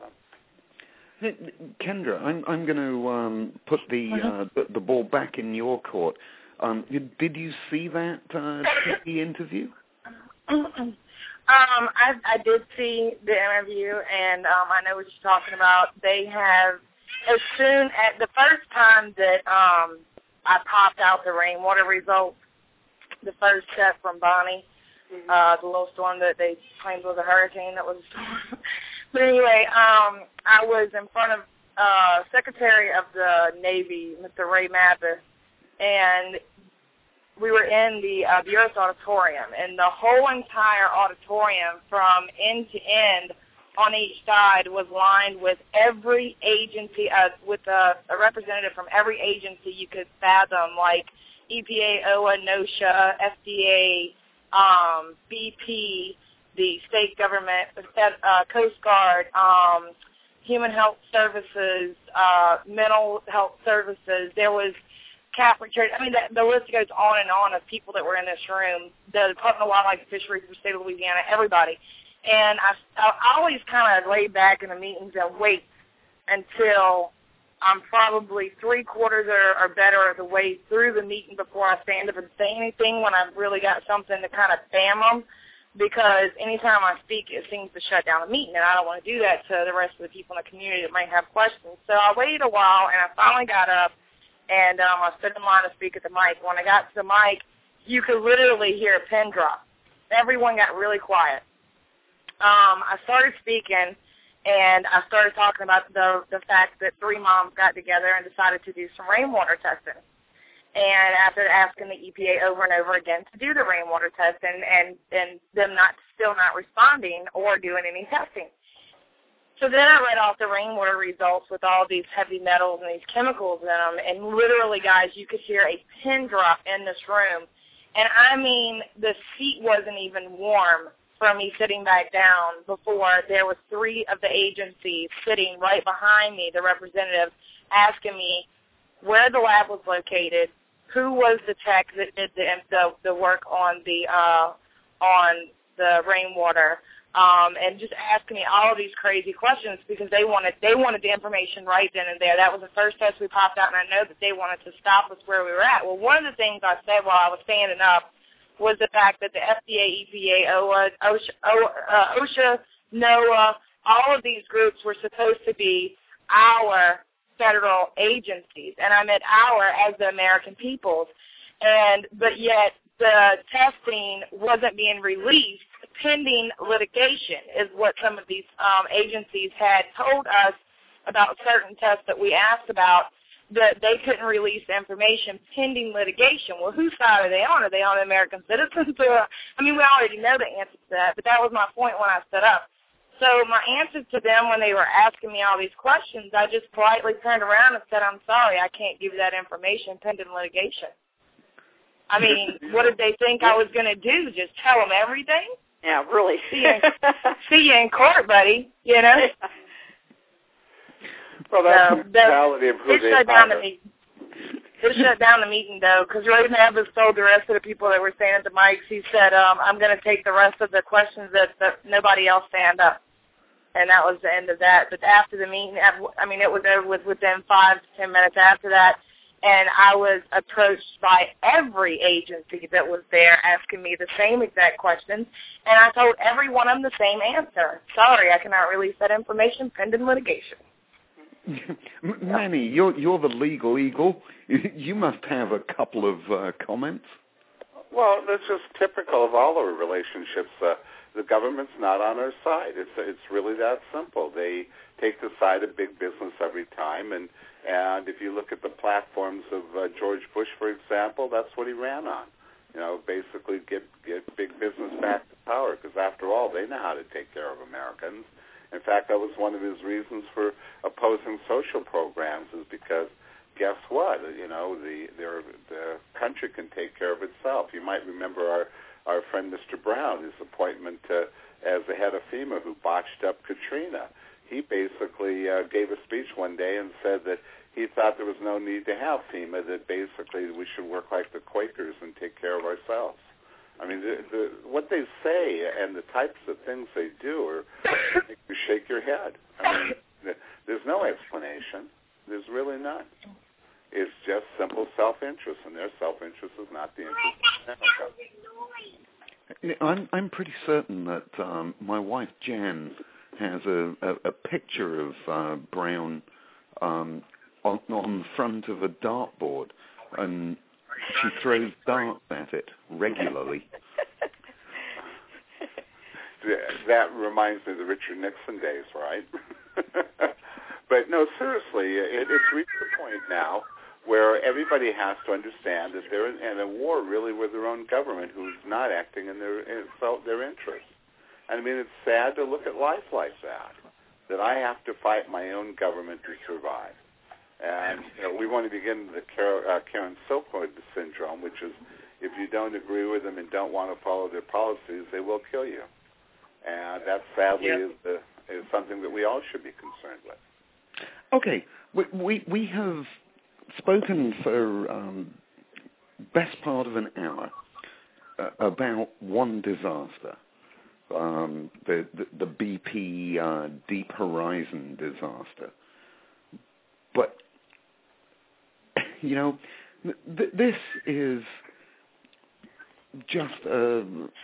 them. Kendra, I'm going to put the ball back in your court. Did you see that TV interview? I did see the interview, and I know what you're talking about. They have, as soon as the first time that I popped out the rainwater results, the first set from Bonnie, the little storm that they claimed was a hurricane that was a storm. But anyway, I was in front of Secretary of the Navy, Mr. Ray Mathis, and we were in the Bureau's auditorium, and the whole entire auditorium from end to end on each side was lined with every agency, with a representative from every agency you could fathom, like EPA, OA, NOSHA, FDA, BP, the state government, Coast Guard, Human Health Services, Mental Health Services. There was Catholic Church. I mean, the list goes on and on of people that were in this room, the Department of Wildlife and Fisheries for the state of Louisiana, everybody. And I always kind of lay back in the meetings and wait until I'm probably 3/4 or better of the way through the meeting before I stand up and say anything when I've really got something to kind of bam them, because anytime I speak, it seems to shut down the meeting, and I don't want to do that to the rest of the people in the community that might have questions. So I waited a while, and I finally got up, and I stood in line to speak at the mic. When I got to the mic, you could literally hear a pin drop. Everyone got really quiet. I started speaking, and I started talking about the fact that 3 moms got together and decided to do some rainwater testing. And after asking the EPA over and over again to do the rainwater testing, and them still not responding or doing any testing. So then I read off the rainwater results with all these heavy metals and these chemicals in them, and literally, guys, you could hear a pin drop in this room. And I mean, the seat wasn't even warm from me sitting back down before there was 3 of the agencies sitting right behind me, the representatives, asking me where the lab was located, who was the tech that did the work on the rainwater, and just asking me all of these crazy questions because they wanted the information right then and there. That was the first test we popped out, and I know that they wanted to stop us where we were at. Well, one of the things I said while I was standing up was the fact that the FDA, EPA, OSHA, NOAA, all of these groups were supposed to be our federal agencies, and I meant our as the American peoples, but yet the testing wasn't being released pending litigation is what some of these agencies had told us about certain tests that we asked about, that they couldn't release information pending litigation. Well, whose side are they on? Are they on the American citizens? I mean, we already know the answer to that, but that was my point when I stood up. So my answer to them when they were asking me all these questions, I just politely turned around and said, I'm sorry, I can't give you that information pending litigation. I mean, what did they think I was going to do? Just tell them everything? Yeah, really. See you in court, buddy, you know? Well, that's the mentality of who they hire. It shut down the meeting, though, because Ray Navis told the rest of the people that were standing at the mics, he said, I'm going to take the rest of the questions that nobody else stand up. And that was the end of that. But after the meeting, I mean, it was over within 5 to 10 minutes after that, and I was approached by every agency that was there asking me the same exact questions, and I told every one of them the same answer. Sorry, I cannot release that information pending litigation. Manny, you're the legal eagle. You must have a couple of comments. Well, that's just typical of all our relationships. The government's not on our side. It's really that simple. They take the side of big business every time, and if you look at the platforms of George Bush, for example, that's what he ran on. You know, basically get big business back to power, because after all, they know how to take care of Americans. In fact, that was one of his reasons for opposing social programs, is because guess what? You know, the country can take care of itself. You might remember our friend Mr. Brown, his appointment as the head of FEMA, who botched up Katrina. He basically gave a speech one day and said that he thought there was no need to have FEMA, that basically we should work like the Quakers and take care of ourselves. I mean, what they say and the types of things they do are make you shake your head. I mean, there's no explanation. There's really none. It's just simple self-interest, and their self-interest is not the interest of America. I'm pretty certain that my wife Jan has a picture of Brown on the front of a dartboard, and she throws darts at it regularly. That reminds me of the Richard Nixon days, right? But no, seriously, it's reached the point now where everybody has to understand that they're in a war really with their own government, who's not acting in their interests. And I mean, it's sad to look at life like that I have to fight my own government to survive. And we want to begin the Karen Silkwood syndrome, which is if you don't agree with them and don't want to follow their policies, they will kill you. And that sadly is something that we all should be concerned with. Okay, we have spoken for best part of an hour about one disaster, the BP Deep Horizon disaster. But this is just a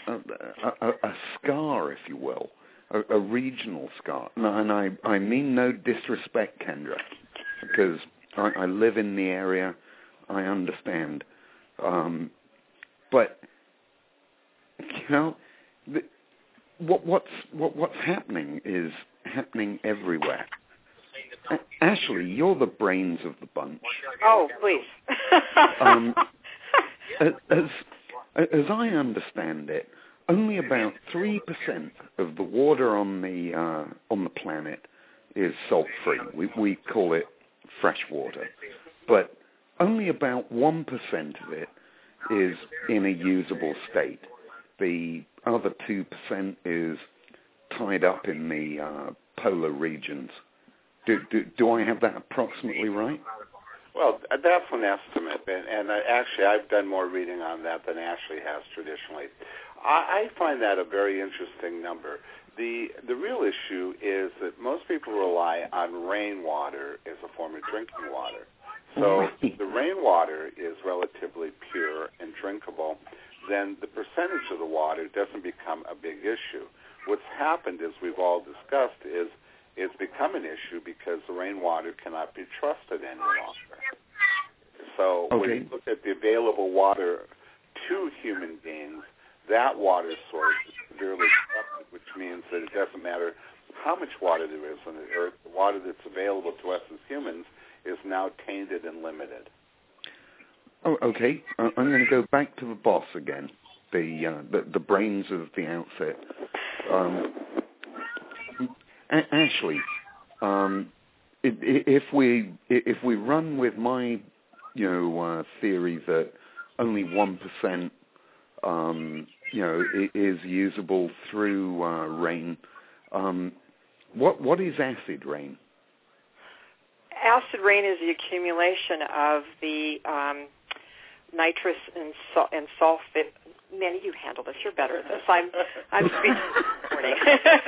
scar, if you will, a regional scar. And I mean no disrespect, Kendra, because I live in the area, I understand. But what's happening is happening everywhere. Ashley, you're the brains of the bunch. Oh, please. As I understand it, only about 3% of the water on the planet is salt-free. We call it fresh water, but only about 1% of it is in a usable state. The other 2% is tied up in the polar regions. Do I have that approximately right? Well, that's an estimate, and actually I've done more reading on that than Ashley has traditionally. I find that a very interesting number. The real issue is that most people rely on rainwater as a form of drinking water. So if the rainwater is relatively pure and drinkable, then the percentage of the water doesn't become a big issue. What's happened, as we've all discussed, is it's become an issue because the rainwater cannot be trusted any longer. So when you look at the available water to human beings, that water source is severely corrupted, which means that it doesn't matter how much water there is on the Earth, the water that's available to us as humans is now tainted and limited. Oh, okay. I'm going to go back to the boss again, the brains of the outfit. Ashley, if we run with my theory that only 1% is usable through rain, what is acid rain? Acid rain is the accumulation of the nitrous and sulfate. Manny, you handle this. You're better at this. I'm speechless this morning.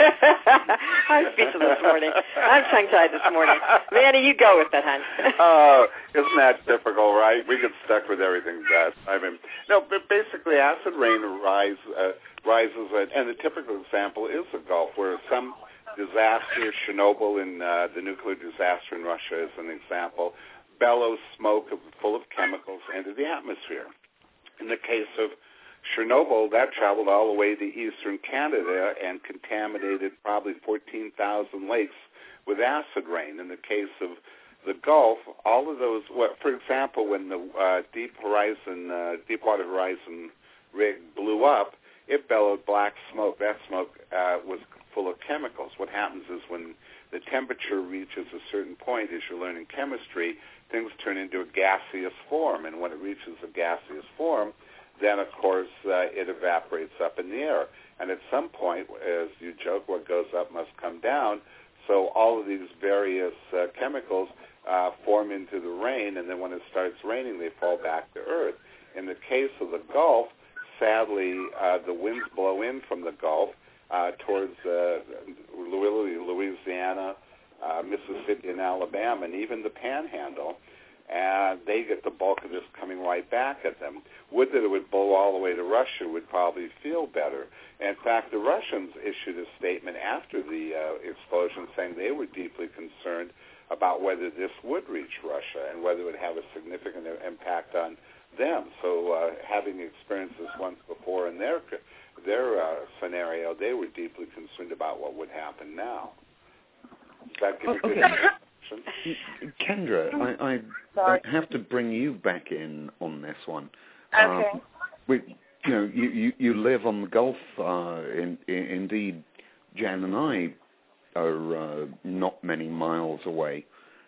I'm speechless this morning. I'm tongue-tied this morning. Manny, you go with that, hon. Oh, isn't that typical, right? We get stuck with everything best. I mean, no, but basically acid rain rises, and the typical example is the Gulf, where some disaster, Chernobyl in the nuclear disaster in Russia is an example, bellows smoke full of chemicals into the atmosphere. In the case of Chernobyl, that traveled all the way to eastern Canada and contaminated probably 14,000 lakes with acid rain. In the case of the Gulf, all of those, for example, when the Deepwater Horizon rig blew up, it bellowed black smoke. That smoke was full of chemicals. What happens is when the temperature reaches a certain point, as you learn in chemistry, things turn into a gaseous form. And when it reaches a gaseous form, then, of course, it evaporates up in the air. And at some point, as you joke, what goes up must come down. So all of these various chemicals form into the rain, and then when it starts raining, they fall back to Earth. In the case of the Gulf, sadly, the winds blow in from the Gulf towards Louisiana, Mississippi, and Alabama, and even the Panhandle, and they get the bulk of this coming right back at them. Would that it would blow all the way to Russia would probably feel better. In fact, the Russians issued a statement after the explosion saying they were deeply concerned about whether this would reach Russia and whether it would have a significant impact on them. So having experienced this once before in their scenario, they were deeply concerned about what would happen now. Does that give you good information? Kendra, I have to bring you back in on this one. Okay. You live on the Gulf. Indeed, Jan and I are not many miles away.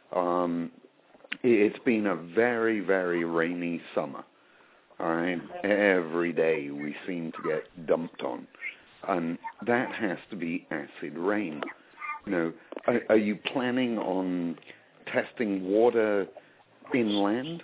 It's been a very, very rainy summer. All right, every day we seem to get dumped on, and that has to be acid rain. Are you planning on testing water inland?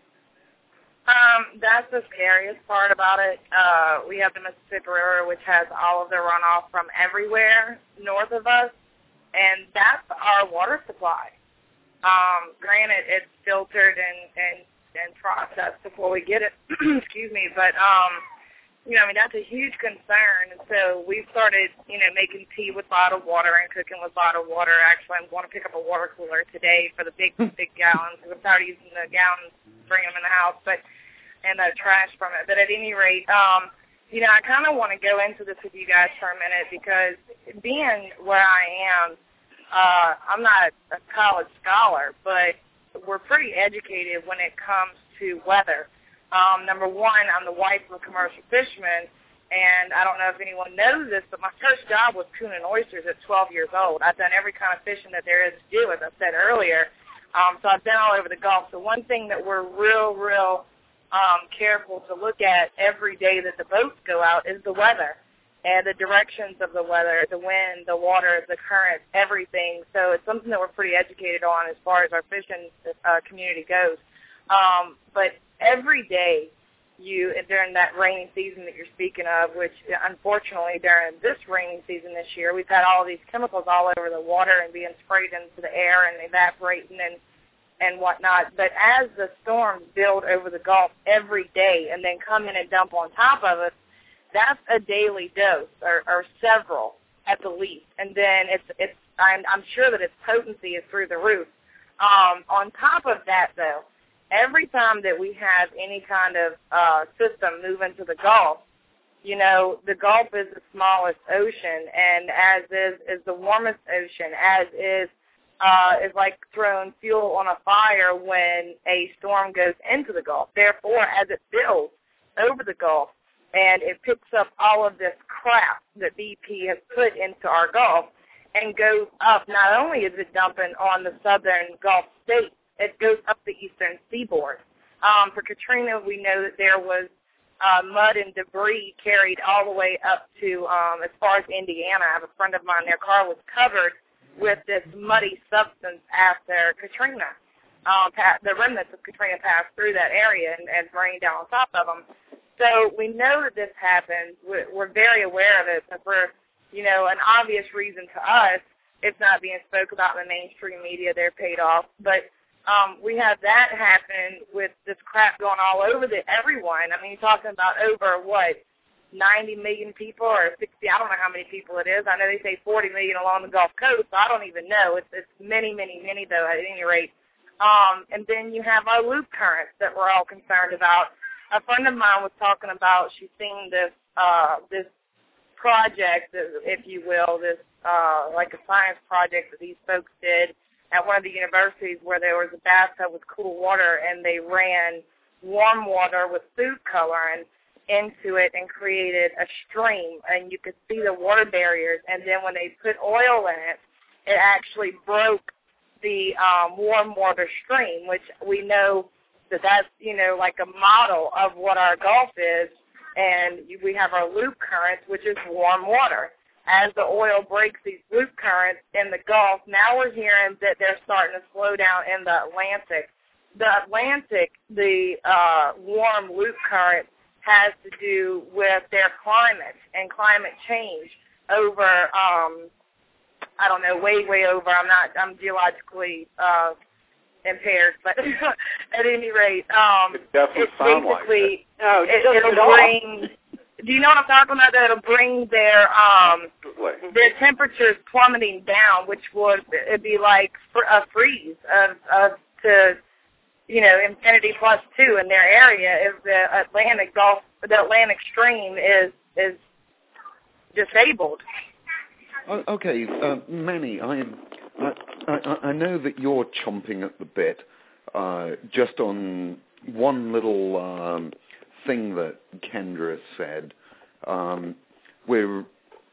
That's the scariest part about it. We have the Mississippi River, which has all of the runoff from everywhere north of us, and that's our water supply. Granted, it's filtered and processed before we get it. Excuse me, but that's a huge concern. And so we started, making tea with bottled water and cooking with bottled water. Actually, I'm going to pick up a water cooler today for the big gallons, because I'm tired of using the gallons, bring them in the house, and the trash from it. But at any rate, I kind of want to go into this with you guys for a minute, because being where I am, I'm not a college scholar, but we're pretty educated when it comes to weather. Number one, I'm the wife of a commercial fisherman, and I don't know if anyone knows this, but my first job was cooning oysters at 12 years old. I've done every kind of fishing that there is to do, as I said earlier. So I've been all over the Gulf. So one thing that we're real careful to look at every day that the boats go out is the weather and the directions of the weather, the wind, the water, the current, everything. So it's something that we're pretty educated on as far as our fishing community goes. But every day during that rainy season that you're speaking of, which unfortunately during this rainy season this year, we've had all these chemicals all over the water and being sprayed into the air and evaporating and whatnot. But as the storms build over the Gulf every day and then come in and dump on top of us, that's a daily dose or several at the least. And then I'm sure that its potency is through the roof. On top of that, though, every time that we have any kind of system move into the Gulf, you know, the Gulf is the smallest ocean, and as is the warmest ocean, as is like throwing fuel on a fire when a storm goes into the Gulf. Therefore, as it builds over the Gulf and it picks up all of this crap that BP has put into our Gulf and goes up, not only is it dumping on the southern Gulf states, it goes up the eastern seaboard. For Katrina, we know that there was mud and debris carried all the way up to as far as Indiana. I have a friend of mine, their car was covered with this muddy substance after Katrina. The remnants of Katrina passed through that area and rained down on top of them. So we know that this happens. We're very aware of it, but for, you know, an obvious reason to us, it's not being spoke about in the mainstream media. They're paid off. But we have that happen with this crap going all over everyone. I mean, you're talking about over, 90 million people or 60, I don't know how many people it is. I know they say 40 million along the Gulf Coast, so I don't even know. It's many, many, many, though, at any rate. And then you have our loop currents that we're all concerned about. A friend of mine was talking about, she's seen this project, if you will, this like a science project that these folks did at one of the universities where there was a bathtub with cool water, and they ran warm water with food coloring into it and created a stream, and you could see the water barriers. And then when they put oil in it, it actually broke the warm water stream, which we know that's, you know, like a model of what our Gulf is. And we have our loop currents, which is warm water. As the oil breaks these loop currents in the Gulf, now we're hearing that they're starting to slow down in the Atlantic. The Atlantic, the warm loop current, has to do with their climate and climate change over, I don't know, way over. I'm geologically impaired, but at any rate, it doesn't sound like it. No, it'll bring. Do you know what I'm talking about? That it'll bring their temperatures plummeting down, which it'd be like a freeze to, you know, infinity plus 2 in their area if the Atlantic Gulf, the Atlantic stream is disabled. Okay, Manny, I know that you're chomping at the bit just on one little thing that Kendra said. We're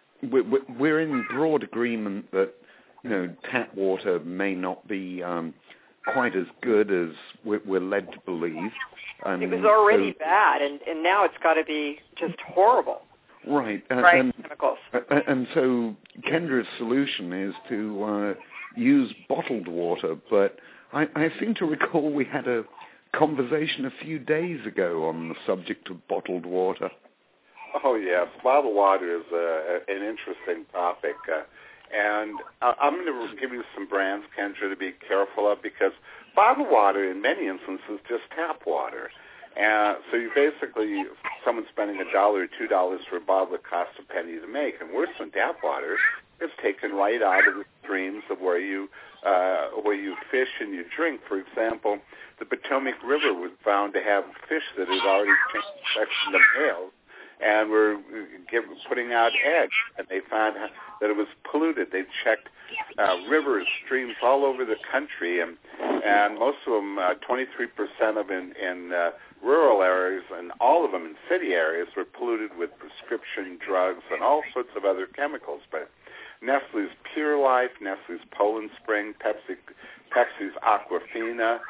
in broad agreement that, you know, tap water may not be quite as good as we're led to believe. And it was already bad, and now it's got to be just horrible. Right. Right. Chemicals. And so Kendra's solution is to use bottled water, but I seem to recall we had a conversation a few days ago on the subject of bottled water. Oh, yes. Bottled water is an interesting topic. And I'm going to give you some brands, Kendra, to be careful of, because bottled water, in many instances, is just tap water. So you basically, someone spending $1 or $2 for a bottle that costs a penny to make. And worse than tap water, it's taken right out of the streams of where you fish and you drink. For example, the Potomac River was found to have fish that had already changed section of males, and were putting out eggs, and they found that it was polluted. They checked rivers, streams all over the country, and most of them, 23% of them in rural areas, and all of them in city areas, were polluted with prescription drugs and all sorts of other chemicals. But Nestle's Pure Life, Nestle's Poland Spring, Pepsi's Aquafina,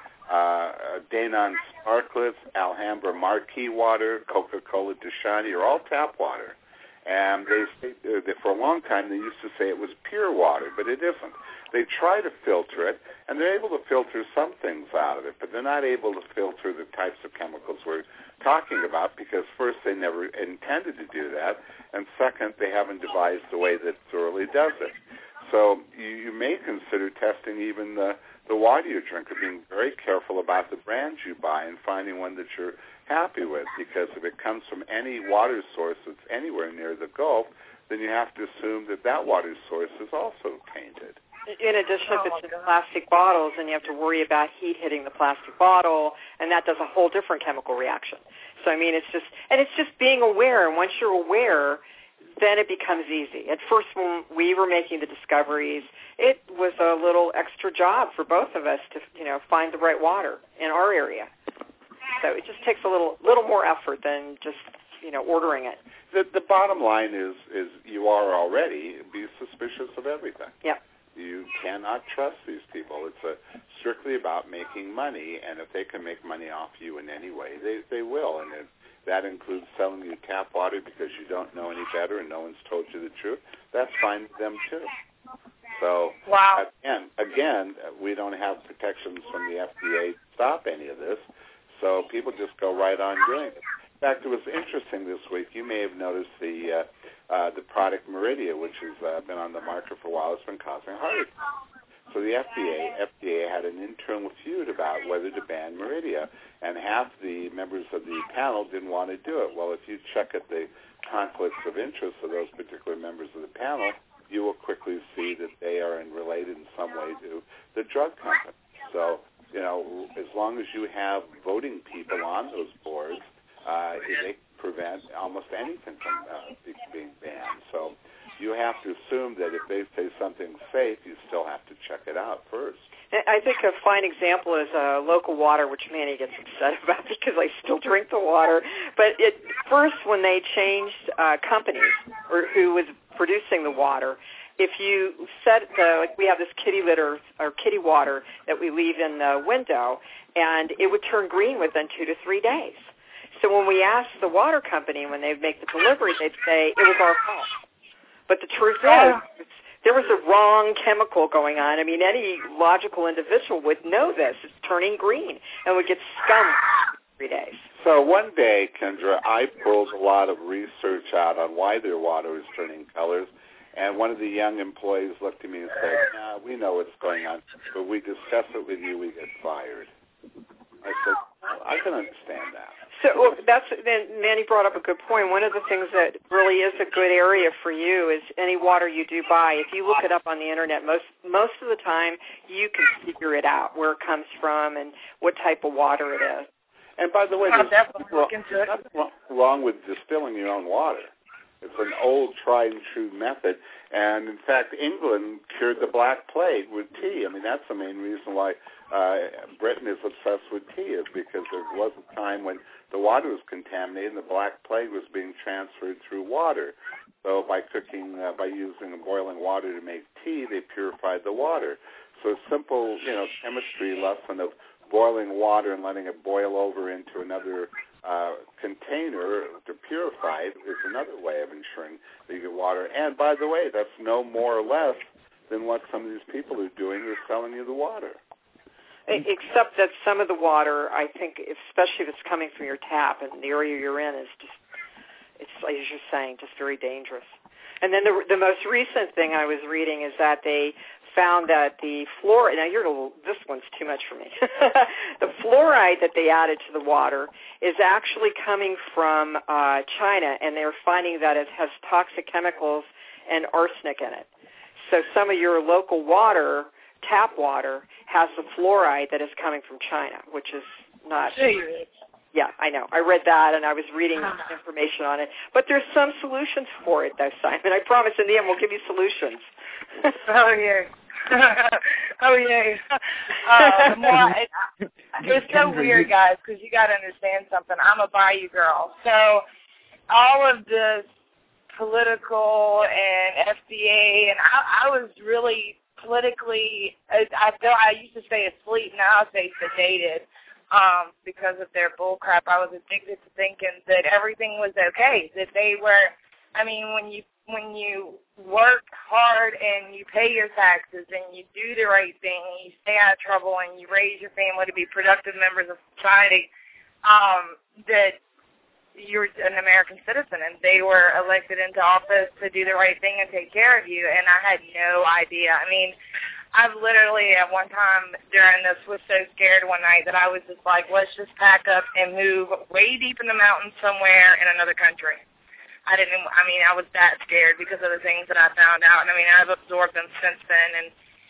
Danone Sparklets, Alhambra Marquee Water, Coca-Cola Dasani are all tap water. And they for a long time they used to say it was pure water, but it isn't. They try to filter it, and they're able to filter some things out of it, but they're not able to filter the types of chemicals we're talking about, because first, they never intended to do that, and second, they haven't devised a way that thoroughly does it. So you may consider testing even the water you drink, or being very careful about the brands you buy and finding one that you're happy with, because if it comes from any water source that's anywhere near the Gulf, then you have to assume that water source is also tainted. In addition, if it's in plastic bottles, then you have to worry about heat hitting the plastic bottle, and that does a whole different chemical reaction. So, I mean, it's just being aware, and once you're aware, then it becomes easy. At first, when we were making the discoveries, it was a little extra job for both of us to, find the right water in our area. So it just takes a little more effort than just, ordering it. The bottom line is you are already be suspicious of everything. Yeah. You cannot trust these people. It's strictly about making money, and if they can make money off you in any way, they will. And that includes selling you tap water because you don't know any better and no one's told you the truth. That's fine with them too. So, wow. Again, we don't have protections from the FDA to stop any of this, so people just go right on doing it. In fact, it was interesting this week. You may have noticed the product Meridia, which has been on the market for a while. It's been causing heart attacks. So the FDA had an internal feud about whether to ban Meridia, and half the members of the panel didn't want to do it. Well, if you check at the conflicts of interest of those particular members of the panel, you will quickly see that they are related in some way to the drug company. So, as long as you have voting people on those boards, they prevent almost anything from being banned. So you have to assume that if they say something's safe, you still have to check it out first. I think a fine example is local water, which Manny gets upset about because I still drink the water. But first, when they changed companies or who was producing the water, if you set we have this kitty litter or kitty water that we leave in the window, and it would turn green within 2 to 3 days. So when we asked the water company, when they'd make the delivery, they'd say it was our fault. But the truth is, there was a wrong chemical going on. I mean, any logical individual would know this. It's turning green and would get scummed in 3 days. So one day, Kendra, I pulled a lot of research out on why their water is turning colors, and one of the young employees looked at me and said, we know what's going on, but we discuss it with you, we get fired. I said, I can understand that. So then Manny brought up a good point. One of the things that really is a good area for you is any water you do buy. If you look it up on the internet, most of the time you can figure it out, where it comes from and what type of water it is. And by the way, I'll definitely look into it. There's nothing wrong with distilling your own water. It's an old, tried and true method. And, in fact, England cured the Black Plague with tea. I mean, that's the main reason why Britain is obsessed with tea, is because there was a time when the water was contaminated and the Black Plague was being transferred through water. So by using boiling water to make tea, they purified the water. So a simple, chemistry lesson of boiling water and letting it boil over into another container to purify it is another way of ensuring that you get water. And by the way, that's no more or less than what some of these people are doing. They're selling you the water. Except that some of the water, I think, especially if it's coming from your tap and the area you're in, is just, it's like you're saying, just very dangerous. And then the most recent thing I was reading is that they found that the fluoride, now this one's too much for me, the fluoride that they added to the water is actually coming from China, and they're finding that it has toxic chemicals and arsenic in it. So some of your local water, tap water, has the fluoride that is coming from China, which is not... Yeah, I know. I read that, and I was reading information on it. But there's some solutions for it, though, Simon. I promise in the end we'll give you solutions. Oh, yeah. Oh, yeah. It's so weird, guys, because you got to understand something. I'm a Bayou girl. So all of this political and FDA, and I was really politically, I used to say asleep, now I say sedated. Because of their bull crap, I was addicted to thinking that everything was okay, that they were, I mean, when you work hard and you pay your taxes and you do the right thing and you stay out of trouble and you raise your family to be productive members of society, that you're an American citizen and they were elected into office to do the right thing and take care of you, and I had no idea. I mean, I've literally at one time during this was so scared one night that I was just like, let's just pack up and move way deep in the mountains somewhere in another country. I was that scared because of the things that I found out. And I mean, I've absorbed them since then. And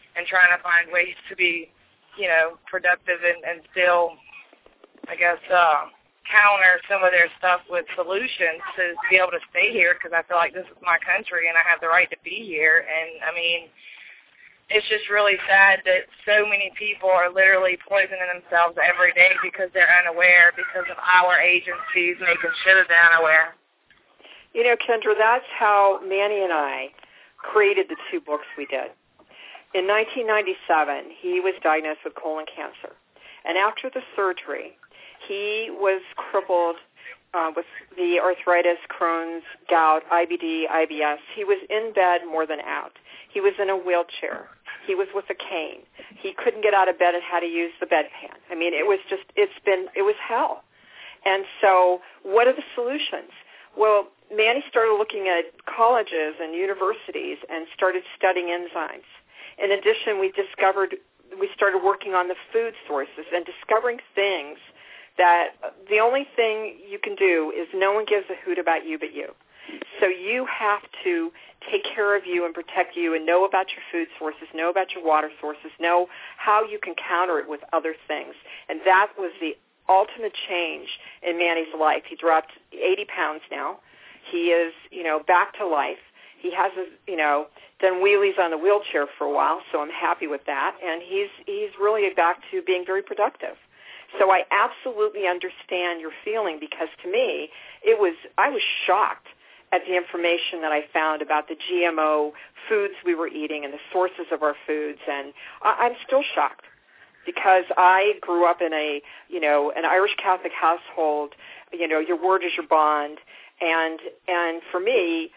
and trying to find ways to be, productive and still, I guess, counter some of their stuff with solutions to be able to stay here, because I feel like this is my country and I have the right to be here. And, I mean, it's just really sad that so many people are literally poisoning themselves every day because they're unaware, because of our agencies making sure that they're unaware. Kendra, that's how Manny and I created the 2 books we did. In 1997, he was diagnosed with colon cancer. And after the surgery, he was crippled with the arthritis, Crohn's, gout, IBD, IBS. He was in bed more than out. He was in a wheelchair. He was with a cane. He couldn't get out of bed and had to use the bedpan. I mean, it was hell. And so what are the solutions? Well, Manny started looking at colleges and universities and started studying enzymes. In addition, we started working on the food sources and discovering things that the only thing you can do is no one gives a hoot about you but you. So you have to take care of you and protect you and know about your food sources, know about your water sources, know how you can counter it with other things. And that was the ultimate change in Manny's life. He dropped 80 pounds now. He is, back to life. He has, done wheelies on the wheelchair for a while, so I'm happy with that. And he's really back to being very productive. So I absolutely understand your feeling, because to me, I was shocked at the information that I found about the GMO foods we were eating and the sources of our foods, and I'm still shocked because I grew up in an Irish Catholic household. Your word is your bond, and for me,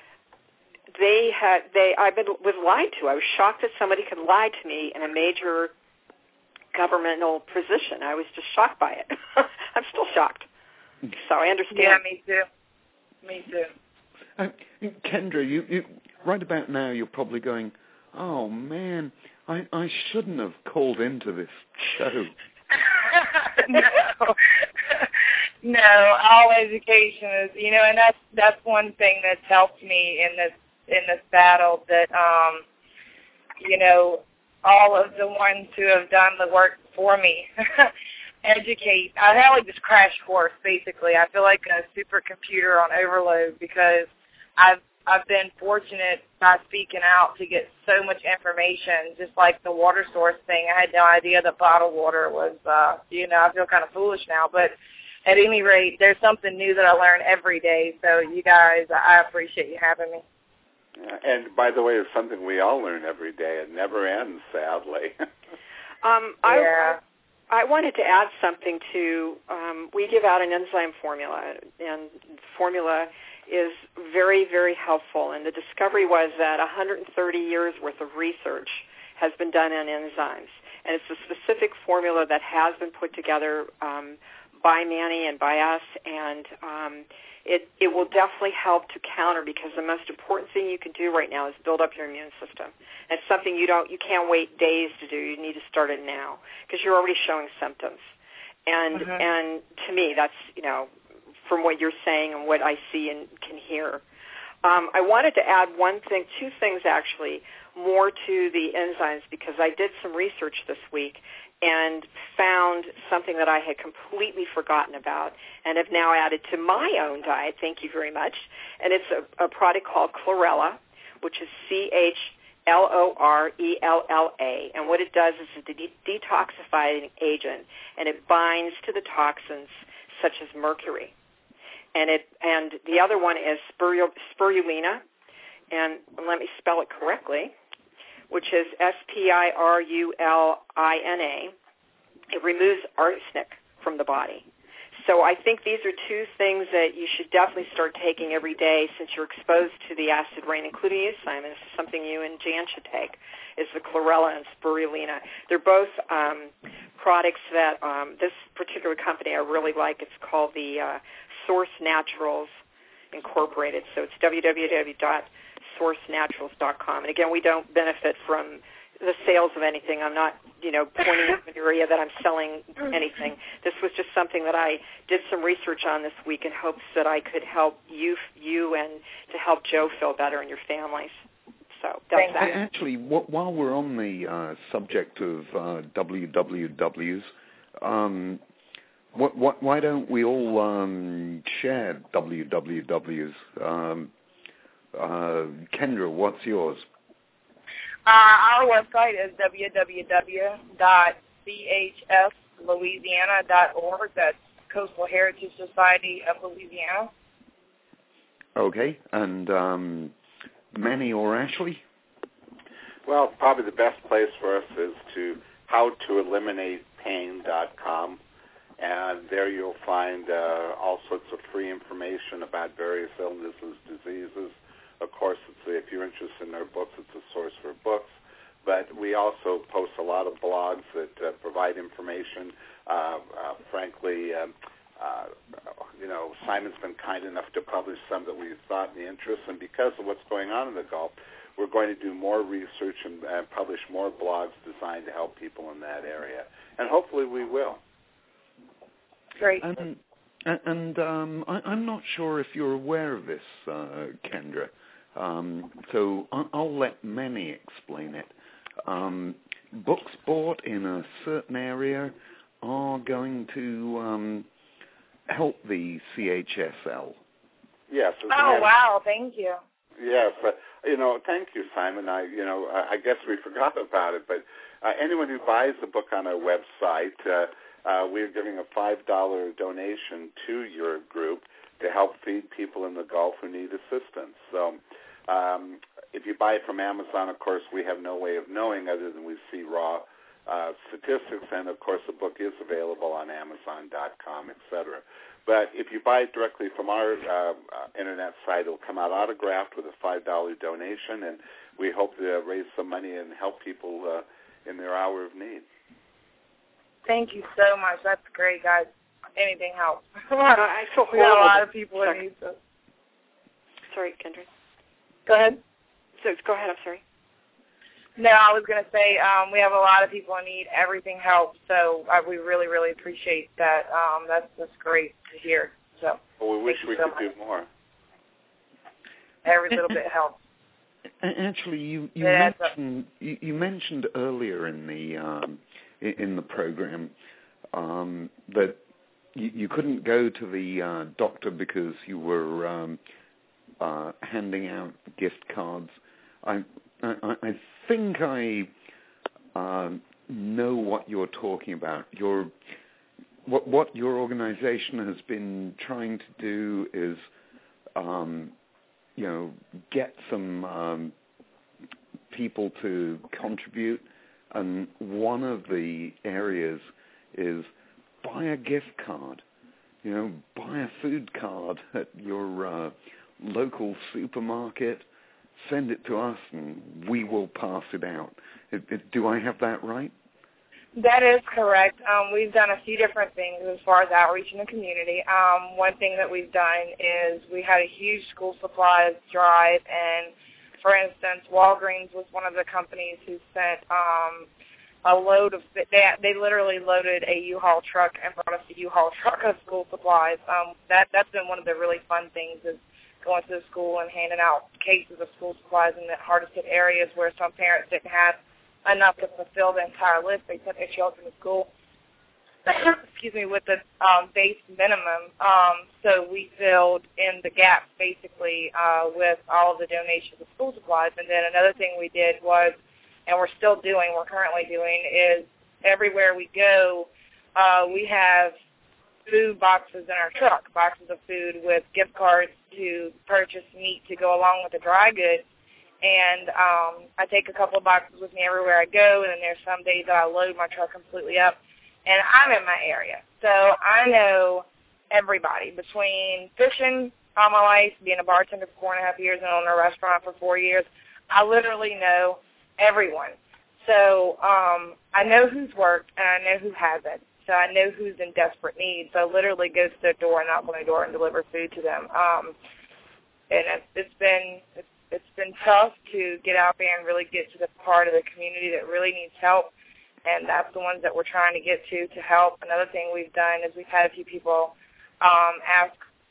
I was lied to. I was shocked that somebody could lie to me in a major governmental position. I was just shocked by it. I'm still shocked. So I understand. Yeah, me too. Me too. Kendra, you right about now you're probably going, oh man, I shouldn't have called into this show. No, all education is, and that's one thing that's helped me in this battle, that all of the ones who have done the work for me educate. I have like this crash course, basically. I feel like a supercomputer on overload, because I've been fortunate by speaking out to get so much information, just like the water source thing. I had no idea that bottled water was, I feel kind of foolish now. But at any rate, there's something new that I learn every day. So you guys, I appreciate you having me. And by the way, it's something we all learn every day. It never ends, sadly. I wanted to add something to, we give out an enzyme formula, and the formula is very, very helpful. And the discovery was that 130 years worth of research has been done on enzymes. And it's a specific formula that has been put together by Manny and by us, and it will definitely help to counter, because the most important thing you can do right now is build up your immune system. And it's something you can't wait days to do. You need to start it now, because you're already showing symptoms. And and to me, that's, from what you're saying and what I see and can hear. I wanted to add two things actually, more to the enzymes, because I did some research this week and found something that I had completely forgotten about and have now added to my own diet. Thank you very much. And it's a product called Chlorella, which is CHLORELLA. And what it does is it's a detoxifying agent, and it binds to the toxins such as mercury. And the other one is spirulina, and let me spell it correctly, which is spirulina. It removes arsenic from the body. So I think these are two things that you should definitely start taking every day, since you're exposed to the acid rain, including you, Simon. This is something you and Jan should take, is the Chlorella and spirulina. They're both products that this particular company I really like. It's called the Source Naturals Incorporated. So it's www.sourcenaturals.com. And again, we don't benefit from the sales of anything. I'm not, pointing at an area that I'm selling anything. This was just something that I did some research on this week in hopes that I could help you and to help Joe feel better and your families. So that's that. Actually, while we're on the subject of WWWs, why don't we all share WWWs? Kendra, what's yours? Our website is www.chslouisiana.org. That's Coastal Heritage Society of Louisiana. Okay, and Manny or Ashley? Well, probably the best place for us is to howtoeliminatepain.com, and there you'll find all sorts of free information about various illnesses, diseases. Of course, if you're interested in our books, it's a source for books. But we also post a lot of blogs that provide information. Frankly, Simon's been kind enough to publish some that we've thought in the interest. And because of what's going on in the Gulf, we're going to do more research and publish more blogs designed to help people in that area. And hopefully we will. Great. And I'm not sure if you're aware of this, Kendra. So I'll let Manny explain it. Books bought in a certain area are going to help the CHSL. Yes. Oh, wow. Thank you. Yes. Thank you, Simon. I guess we forgot about it, but anyone who buys the book on our website, we're giving a $5 donation to your group to help feed people in the Gulf who need assistance. So if you buy it from Amazon, of course, we have no way of knowing other than we see raw statistics, and, of course, the book is available on Amazon.com, etc. But if you buy it directly from our Internet site, it'll come out autographed with a $5 donation, and we hope to raise some money and help people in their hour of need. Thank you so much. That's great, guys. Anything helps. I feel we got a horrible. lot of people in need. So. Sorry, Kendra. Go ahead. So go ahead. I'm sorry. No, I was going to say we have a lot of people in need. Everything helps, so we really, really appreciate that. That's great to hear. So well, we wish we could do more. Every little bit helps. Actually, you mentioned earlier in the program that you couldn't go to the doctor because you were handing out gift cards. I think I know what you're talking about. What your organization has been trying to do is, get some people to contribute, and one of the areas is buy a gift card. Buy a food card at your local supermarket. Send it to us, and we will pass it out. Do I have that right? That is correct. We've done a few different things as far as outreach in the community. One thing that we've done is we had a huge school supplies drive, and, for instance, Walgreens was one of the companies who sent a load of – they literally loaded a U-Haul truck and brought us a U-Haul truck of school supplies. That's been one of the really fun things is going to the school and handing out cases of school supplies in the hardest hit areas where some parents didn't have enough to fulfill the entire list. They sent their children to school, with the base minimum. So we filled in the gaps basically with all of the donations of school supplies. And then another thing we did was, and we're currently doing, is everywhere we go, we have food boxes in our truck, boxes of food with gift cards to purchase meat to go along with the dry goods. And I take a couple of boxes with me everywhere I go, and then there's some days that I load my truck completely up, and I'm in my area. So I know everybody. Between fishing all my life, being a bartender for 4.5 years and owning a restaurant for 4 years, I literally know everyone. So I know who's worked, and I know who hasn't. So I know who's in desperate need. So I literally go to their door and knock on their door and deliver food to them. And it's been tough to get out there and really get to the part of the community that really needs help, and that's the ones that we're trying to get to help. Another thing we've done is we've had a few people ask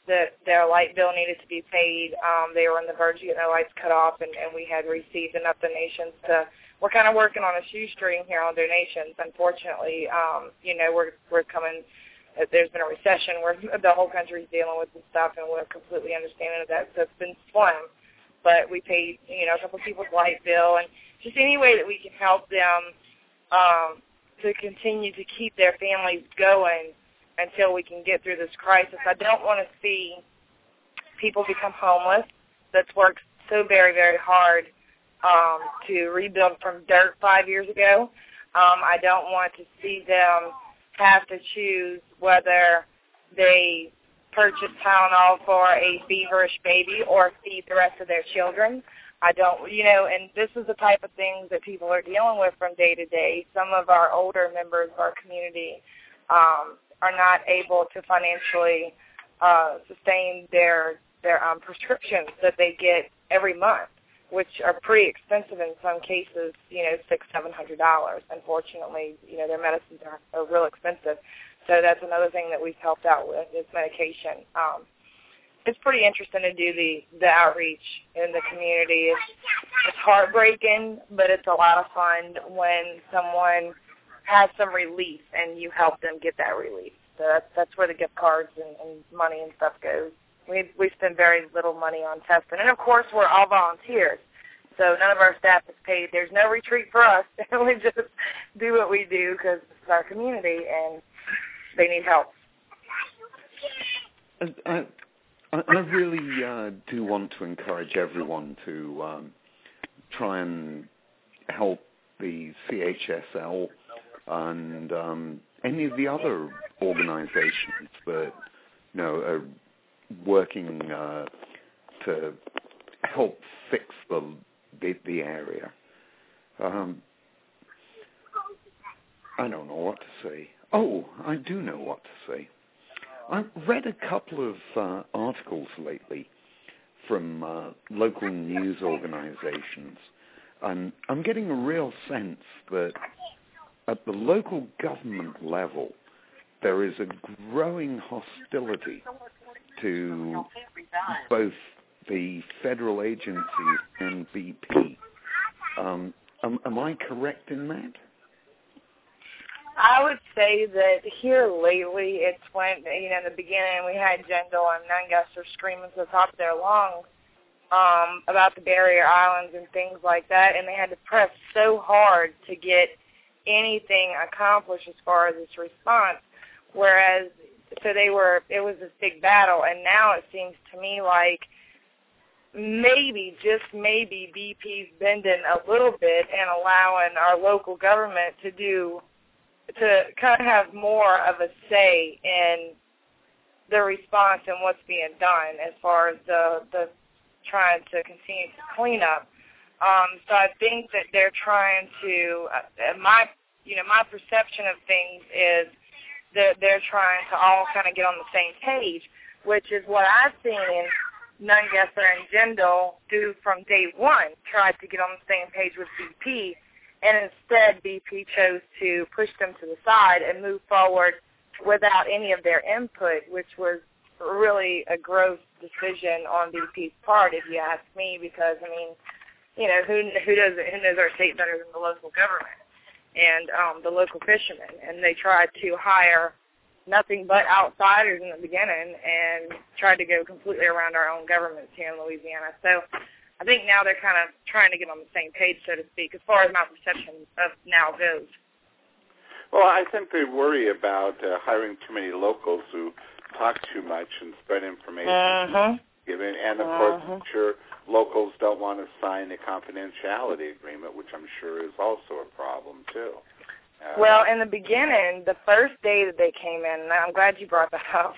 that their light bill needed to be paid. They were on the verge of getting their lights cut off, and we had received enough donations to. We're kind of working on a shoestring here on donations. Unfortunately, we're coming. There's been a recession where the whole country's dealing with this stuff, and we're completely understanding of that. So it's been slim, but we paid, a couple of people's light bill, and just any way that we can help them to continue to keep their families going until we can get through this crisis. I don't want to see people become homeless. That's worked so very, very hard to rebuild from dirt 5 years ago. I don't want to see them have to choose whether they purchase Tylenol for a feverish baby or feed the rest of their children. I don't, and this is the type of things that people are dealing with from day to day. Some of our older members of our community are not able to financially sustain their prescriptions that they get every month, which are pretty expensive in some cases, $600-700. Unfortunately, their medicines are real expensive. So that's another thing that we've helped out with is medication. It's pretty interesting to do the outreach in the community. It's heartbreaking, but it's a lot of fun when someone has some relief and you help them get that relief. So that's where the gift cards and money and stuff goes. We spend very little money on testing. And, of course, we're all volunteers. So none of our staff is paid. There's no retreat for us. We just do what we do because it's our community and they need help. I really do want to encourage everyone to try and help the CHSL and any of the other organizations that are working to help fix the area. I don't know what to say. Oh, I do know what to say. I've read a couple of articles lately from local news organizations, and I'm getting a real sense that at the local government level, there is a growing hostility to both the federal agencies and BP. Am I correct in that? I would say that here lately it's when, in the beginning we had Jindal and Nungesser screaming to the top of their lungs about the barrier islands and things like that, and they had to press so hard to get anything accomplished as far as its response, whereas, it was this big battle, and now it seems to me like maybe, just maybe, BP's bending a little bit and allowing our local government to kind of have more of a say in the response and what's being done as far as the trying to continue to clean up. So I think that they're trying to, my perception of things is that they're trying to all kind of get on the same page, which is what I've seen Nungesser and Jindal do from day one, tried to get on the same page with BP, and instead BP chose to push them to the side and move forward without any of their input, which was really a gross decision on BP's part, if you ask me, because, who knows our state better than the local government and the local fishermen, and they tried to hire nothing but outsiders in the beginning and tried to go completely around our own governments here in Louisiana. So I think now they're kind of trying to get on the same page, so to speak, as far as my perception of now goes. Well, I think they worry about hiring too many locals who talk too much and spread information. Given, and, of course, I'm sure locals don't want to sign a confidentiality agreement, which I'm sure is also a problem, too. Well, in the beginning, the first day that they came in, and I'm glad you brought that up,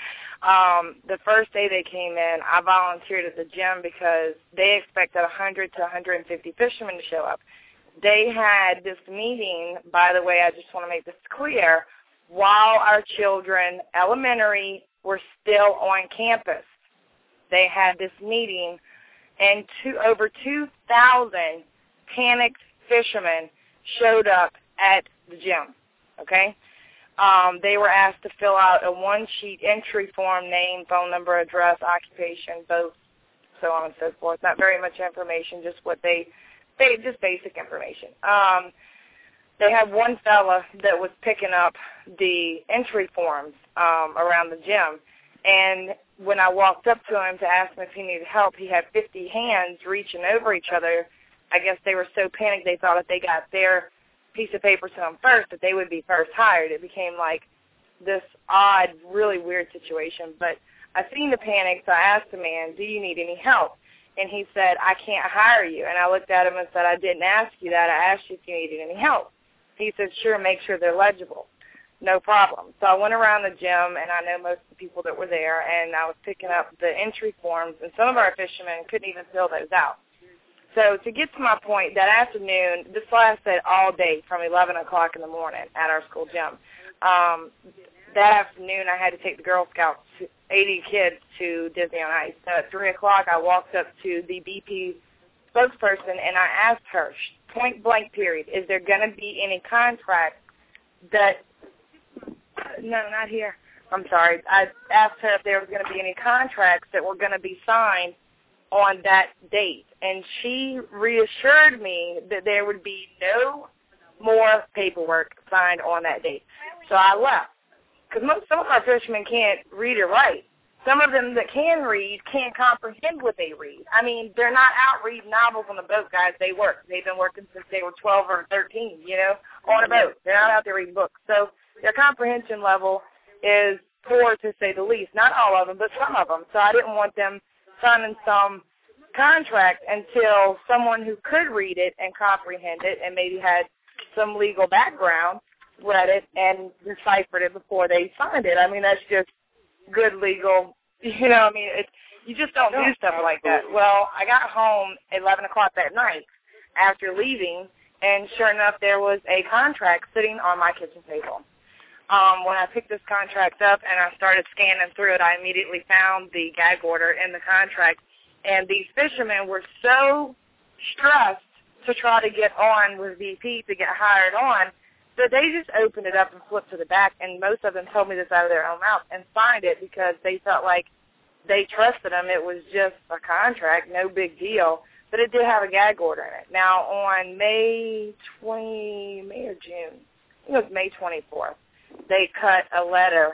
the first day they came in, I volunteered at the gym because they expected 100 to 150 fishermen to show up. They had this meeting, by the way, I just want to make this clear, while our children, elementary, were still on campus. They had this meeting, and over 2,000 panicked fishermen showed up at the gym, okay? they were asked to fill out a one-sheet entry form, name, phone number, address, occupation, both, so on and so forth. Not very much information, just what just basic information. They had one fella that was picking up the entry forms around the gym, and when I walked up to him to ask him if he needed help, he had 50 hands reaching over each other. I guess they were so panicked they thought if they got their piece of paper to him first that they would be first hired. It became like this odd, really weird situation. But I seen the panic, so I asked the man, do you need any help? And he said, I can't hire you. And I looked at him and said, I didn't ask you that. I asked you if you needed any help. He said, sure, make sure they're legible. No problem. So I went around the gym, and I know most of the people that were there, and I was picking up the entry forms, and some of our fishermen couldn't even fill those out. So to get to my point, that afternoon, this lasted all day from 11 o'clock in the morning at our school gym. That afternoon, I had to take the Girl Scouts, 80 kids, to Disney on Ice. So at 3 o'clock, I walked up to the BP spokesperson, and I asked her, point blank period, is there going to be any contract that no, not here. I'm sorry. I asked her if there was going to be any contracts that were going to be signed on that date, and she reassured me that there would be no more paperwork signed on that date. So I left, because some of our fishermen can't read or write. Some of them that can read can't comprehend what they read. I mean, they're not out reading novels on the boat, guys. They work. They've been working since they were 12 or 13, on a boat. They're not out there reading books. So their comprehension level is poor, to say the least. Not all of them, but some of them. So I didn't want them signing some contract until someone who could read it and comprehend it and maybe had some legal background read it and deciphered it before they signed it. I mean, that's just good legal, you just don't do stuff like that. Well, I got home at 11 o'clock that night after leaving, and sure enough, there was a contract sitting on my kitchen table. When I picked this contract up and I started scanning through it, I immediately found the gag order in the contract, and these fishermen were so stressed to try to get on with VP to get hired on, so they just opened it up and flipped to the back, and most of them told me this out of their own mouth, and signed it because they felt like they trusted them. It was just a contract, no big deal, but it did have a gag order in it. Now, on May or June, I think it was May 24th, they cut a letter.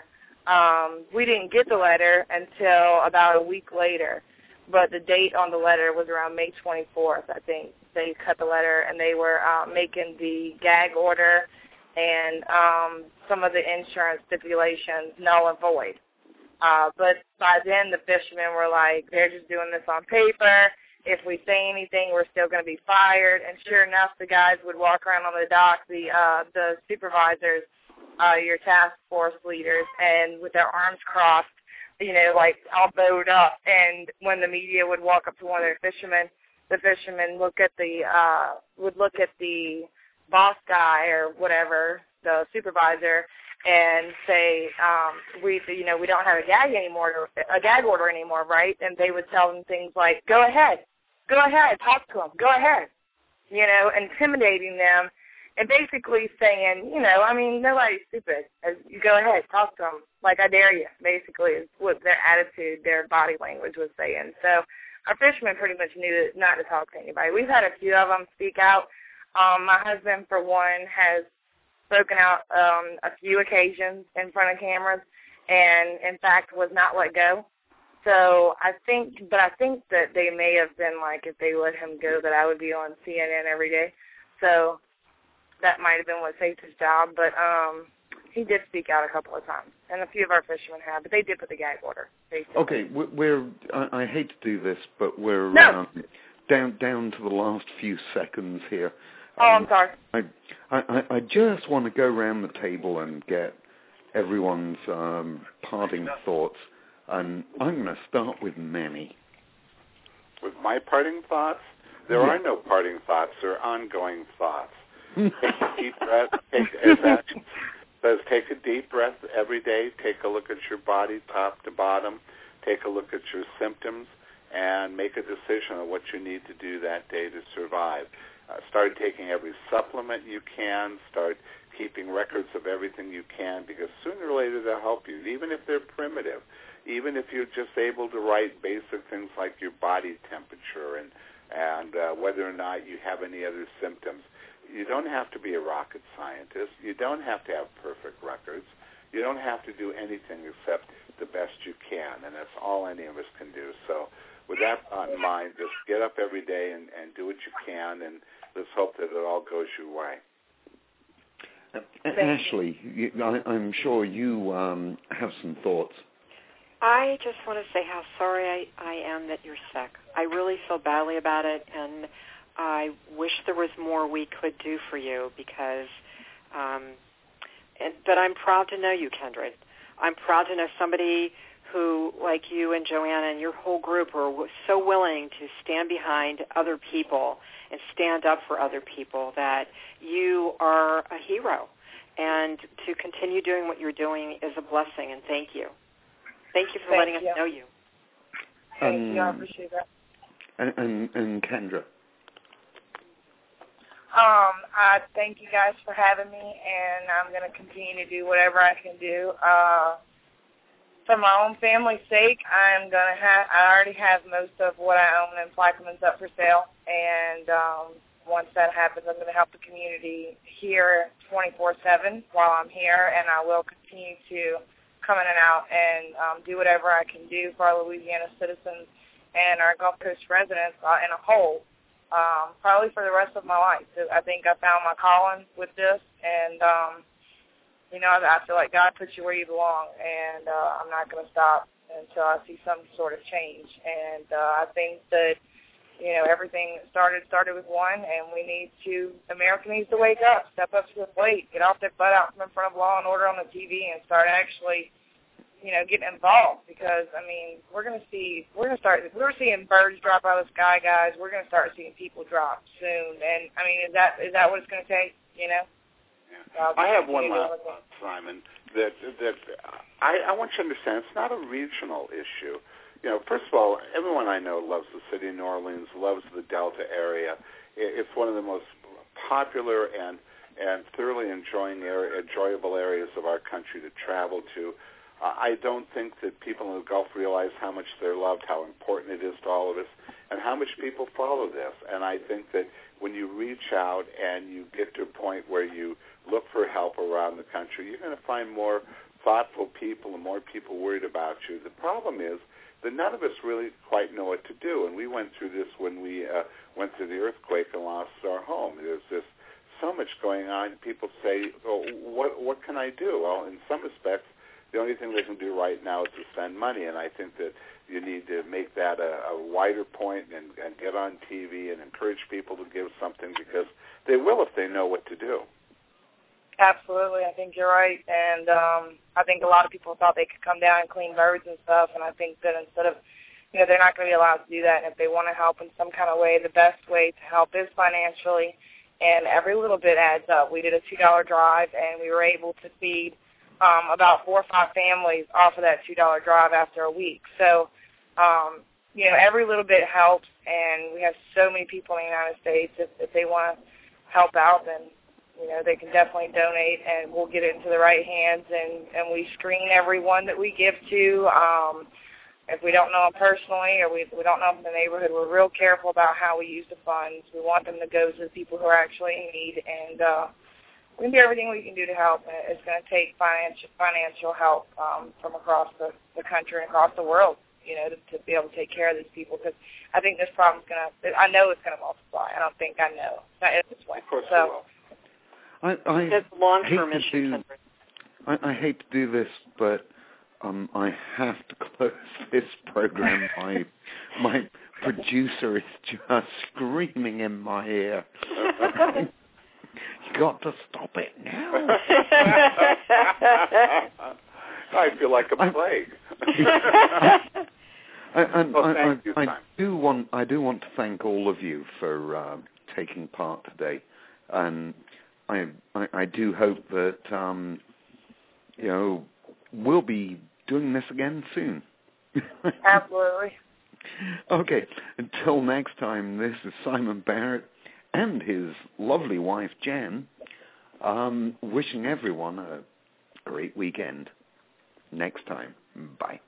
We didn't get the letter until about a week later, but the date on the letter was around May 24th, I think. They cut the letter, and they were making the gag order and some of the insurance stipulations null and void. But by then, the fishermen were like, they're just doing this on paper. If we say anything, we're still going to be fired. And sure enough, the guys would walk around on the dock, the supervisors, your task force leaders, and with their arms crossed, like all bowed up. And when the media would walk up to one of their fishermen, the fishermen would look at the boss guy or whatever, the supervisor, and say, we don't have a gag order anymore, right? And they would tell them things like, go ahead, talk to them, go ahead, intimidating them, and basically saying, nobody's stupid. You go ahead, talk to them, like I dare you, basically is what their attitude, their body language was saying. So our fishermen pretty much knew not to talk to anybody. We've had a few of them speak out. My husband, for one, has spoken out a few occasions in front of cameras and, in fact, was not let go. So I think that they may have been like, if they let him go, that I would be on CNN every day. So that might have been what saved his job. But he did speak out a couple of times, and a few of our fishermen have, but they did put the gag order. Basically. Okay, I hate to do this, but we're down to the last few seconds here. Oh, I'm sorry. I just want to go around the table and get everyone's parting thoughts, and I'm going to start with Manny. With my parting thoughts? There are no parting thoughts. There are ongoing thoughts. Take a deep breath. Take a deep breath every day. Take a look at your body top to bottom. Take a look at your symptoms and make a decision on what you need to do that day to survive. Start taking every supplement you can. Start keeping records of everything you can, because sooner or later they'll help you, even if they're primitive. Even if you're just able to write basic things like your body temperature and whether or not you have any other symptoms. You don't have to be a rocket scientist. You don't have to have perfect records. You don't have to do anything except the best you can, and that's all any of us can do. So with that in mind, just get up every day and do what you can, and let's hope that it all goes your way. Ashley, I'm sure you have some thoughts. I just want to say how sorry I am that you're sick. I really feel badly about it, and I wish there was more we could do for you because, but I'm proud to know you, Kindred. I'm proud to know somebody who, like you and Joanna and your whole group, are so willing to stand behind other people and stand up for other people, that you are a hero. And to continue doing what you're doing is a blessing, and thank you. Thank you for letting us know you. Thank you. I appreciate that. And Kendra? I thank you guys for having me, and I'm going to continue to do whatever I can do. For my own family's sake, I already have most of what I own in Plaquemines up for sale, and once that happens, I'm going to help the community here 24/7 while I'm here, and I will continue to come in and out and do whatever I can do for our Louisiana citizens and our Gulf Coast residents in a whole, probably for the rest of my life. So I think I found my calling with this, and, I feel like God puts you where you belong, and I'm not going to stop until I see some sort of change. And I think that, everything started with one, and America needs to wake up, step up to the plate, get off their butt out from in front of Law and Order on the TV and start actually, getting involved, because, we're seeing birds drop out of the sky, guys. We're going to start seeing people drop soon. And, is that what it's going to take, Yeah. I have one last thought, Simon, that I want you to understand it's not a regional issue. First of all, everyone I know loves the city of New Orleans, loves the Delta area. It's one of the most popular and thoroughly enjoyable areas of our country to travel to. I don't think that people in the Gulf realize how much they're loved, how important it is to all of us, and how much people follow this. And I think that when you reach out and you get to a point where you look for help around the country, you're going to find more thoughtful people and more people worried about you. The problem is that none of us really quite know what to do, and we went through this when we went through the earthquake and lost our home. There's just so much going on. People say, "Oh, what can I do?" Well, in some respects, the only thing they can do right now is to spend money, and I think that you need to make that a wider point and get on TV and encourage people to give something, because they will if they know what to do. Absolutely. I think you're right. And I think a lot of people thought they could come down and clean birds and stuff, and I think that instead of, they're not going to be allowed to do that. And if they want to help in some kind of way, the best way to help is financially, and every little bit adds up. We did a $2 drive, and we were able to feed about 4 or 5 families off of that $2 drive after a week. So, every little bit helps, and we have so many people in the United States. If they want to help out, then, they can definitely donate, and we'll get it into the right hands, and we screen everyone that we give to. If we don't know them personally or we don't know them in the neighborhood, we're real careful about how we use the funds. We want them to go to the people who are actually in need, and we can do everything we can do to help. It's going to take financial help from across the country and across the world, to be able to take care of these people, because I think this problem's I know it's going to multiply. I don't think I know. It's this way. Of course it will. It's a long-term issue. I hate to do this, but I have to close this program. My producer is just screaming in my ear. You got to stop it now. I feel like a plague. I do want to thank all of you for taking part today, and I do hope that we'll be doing this again soon. Absolutely. Okay. Until next time, this is Simon Barrett, and his lovely wife, Jen, wishing everyone a great weekend. Next time. Bye.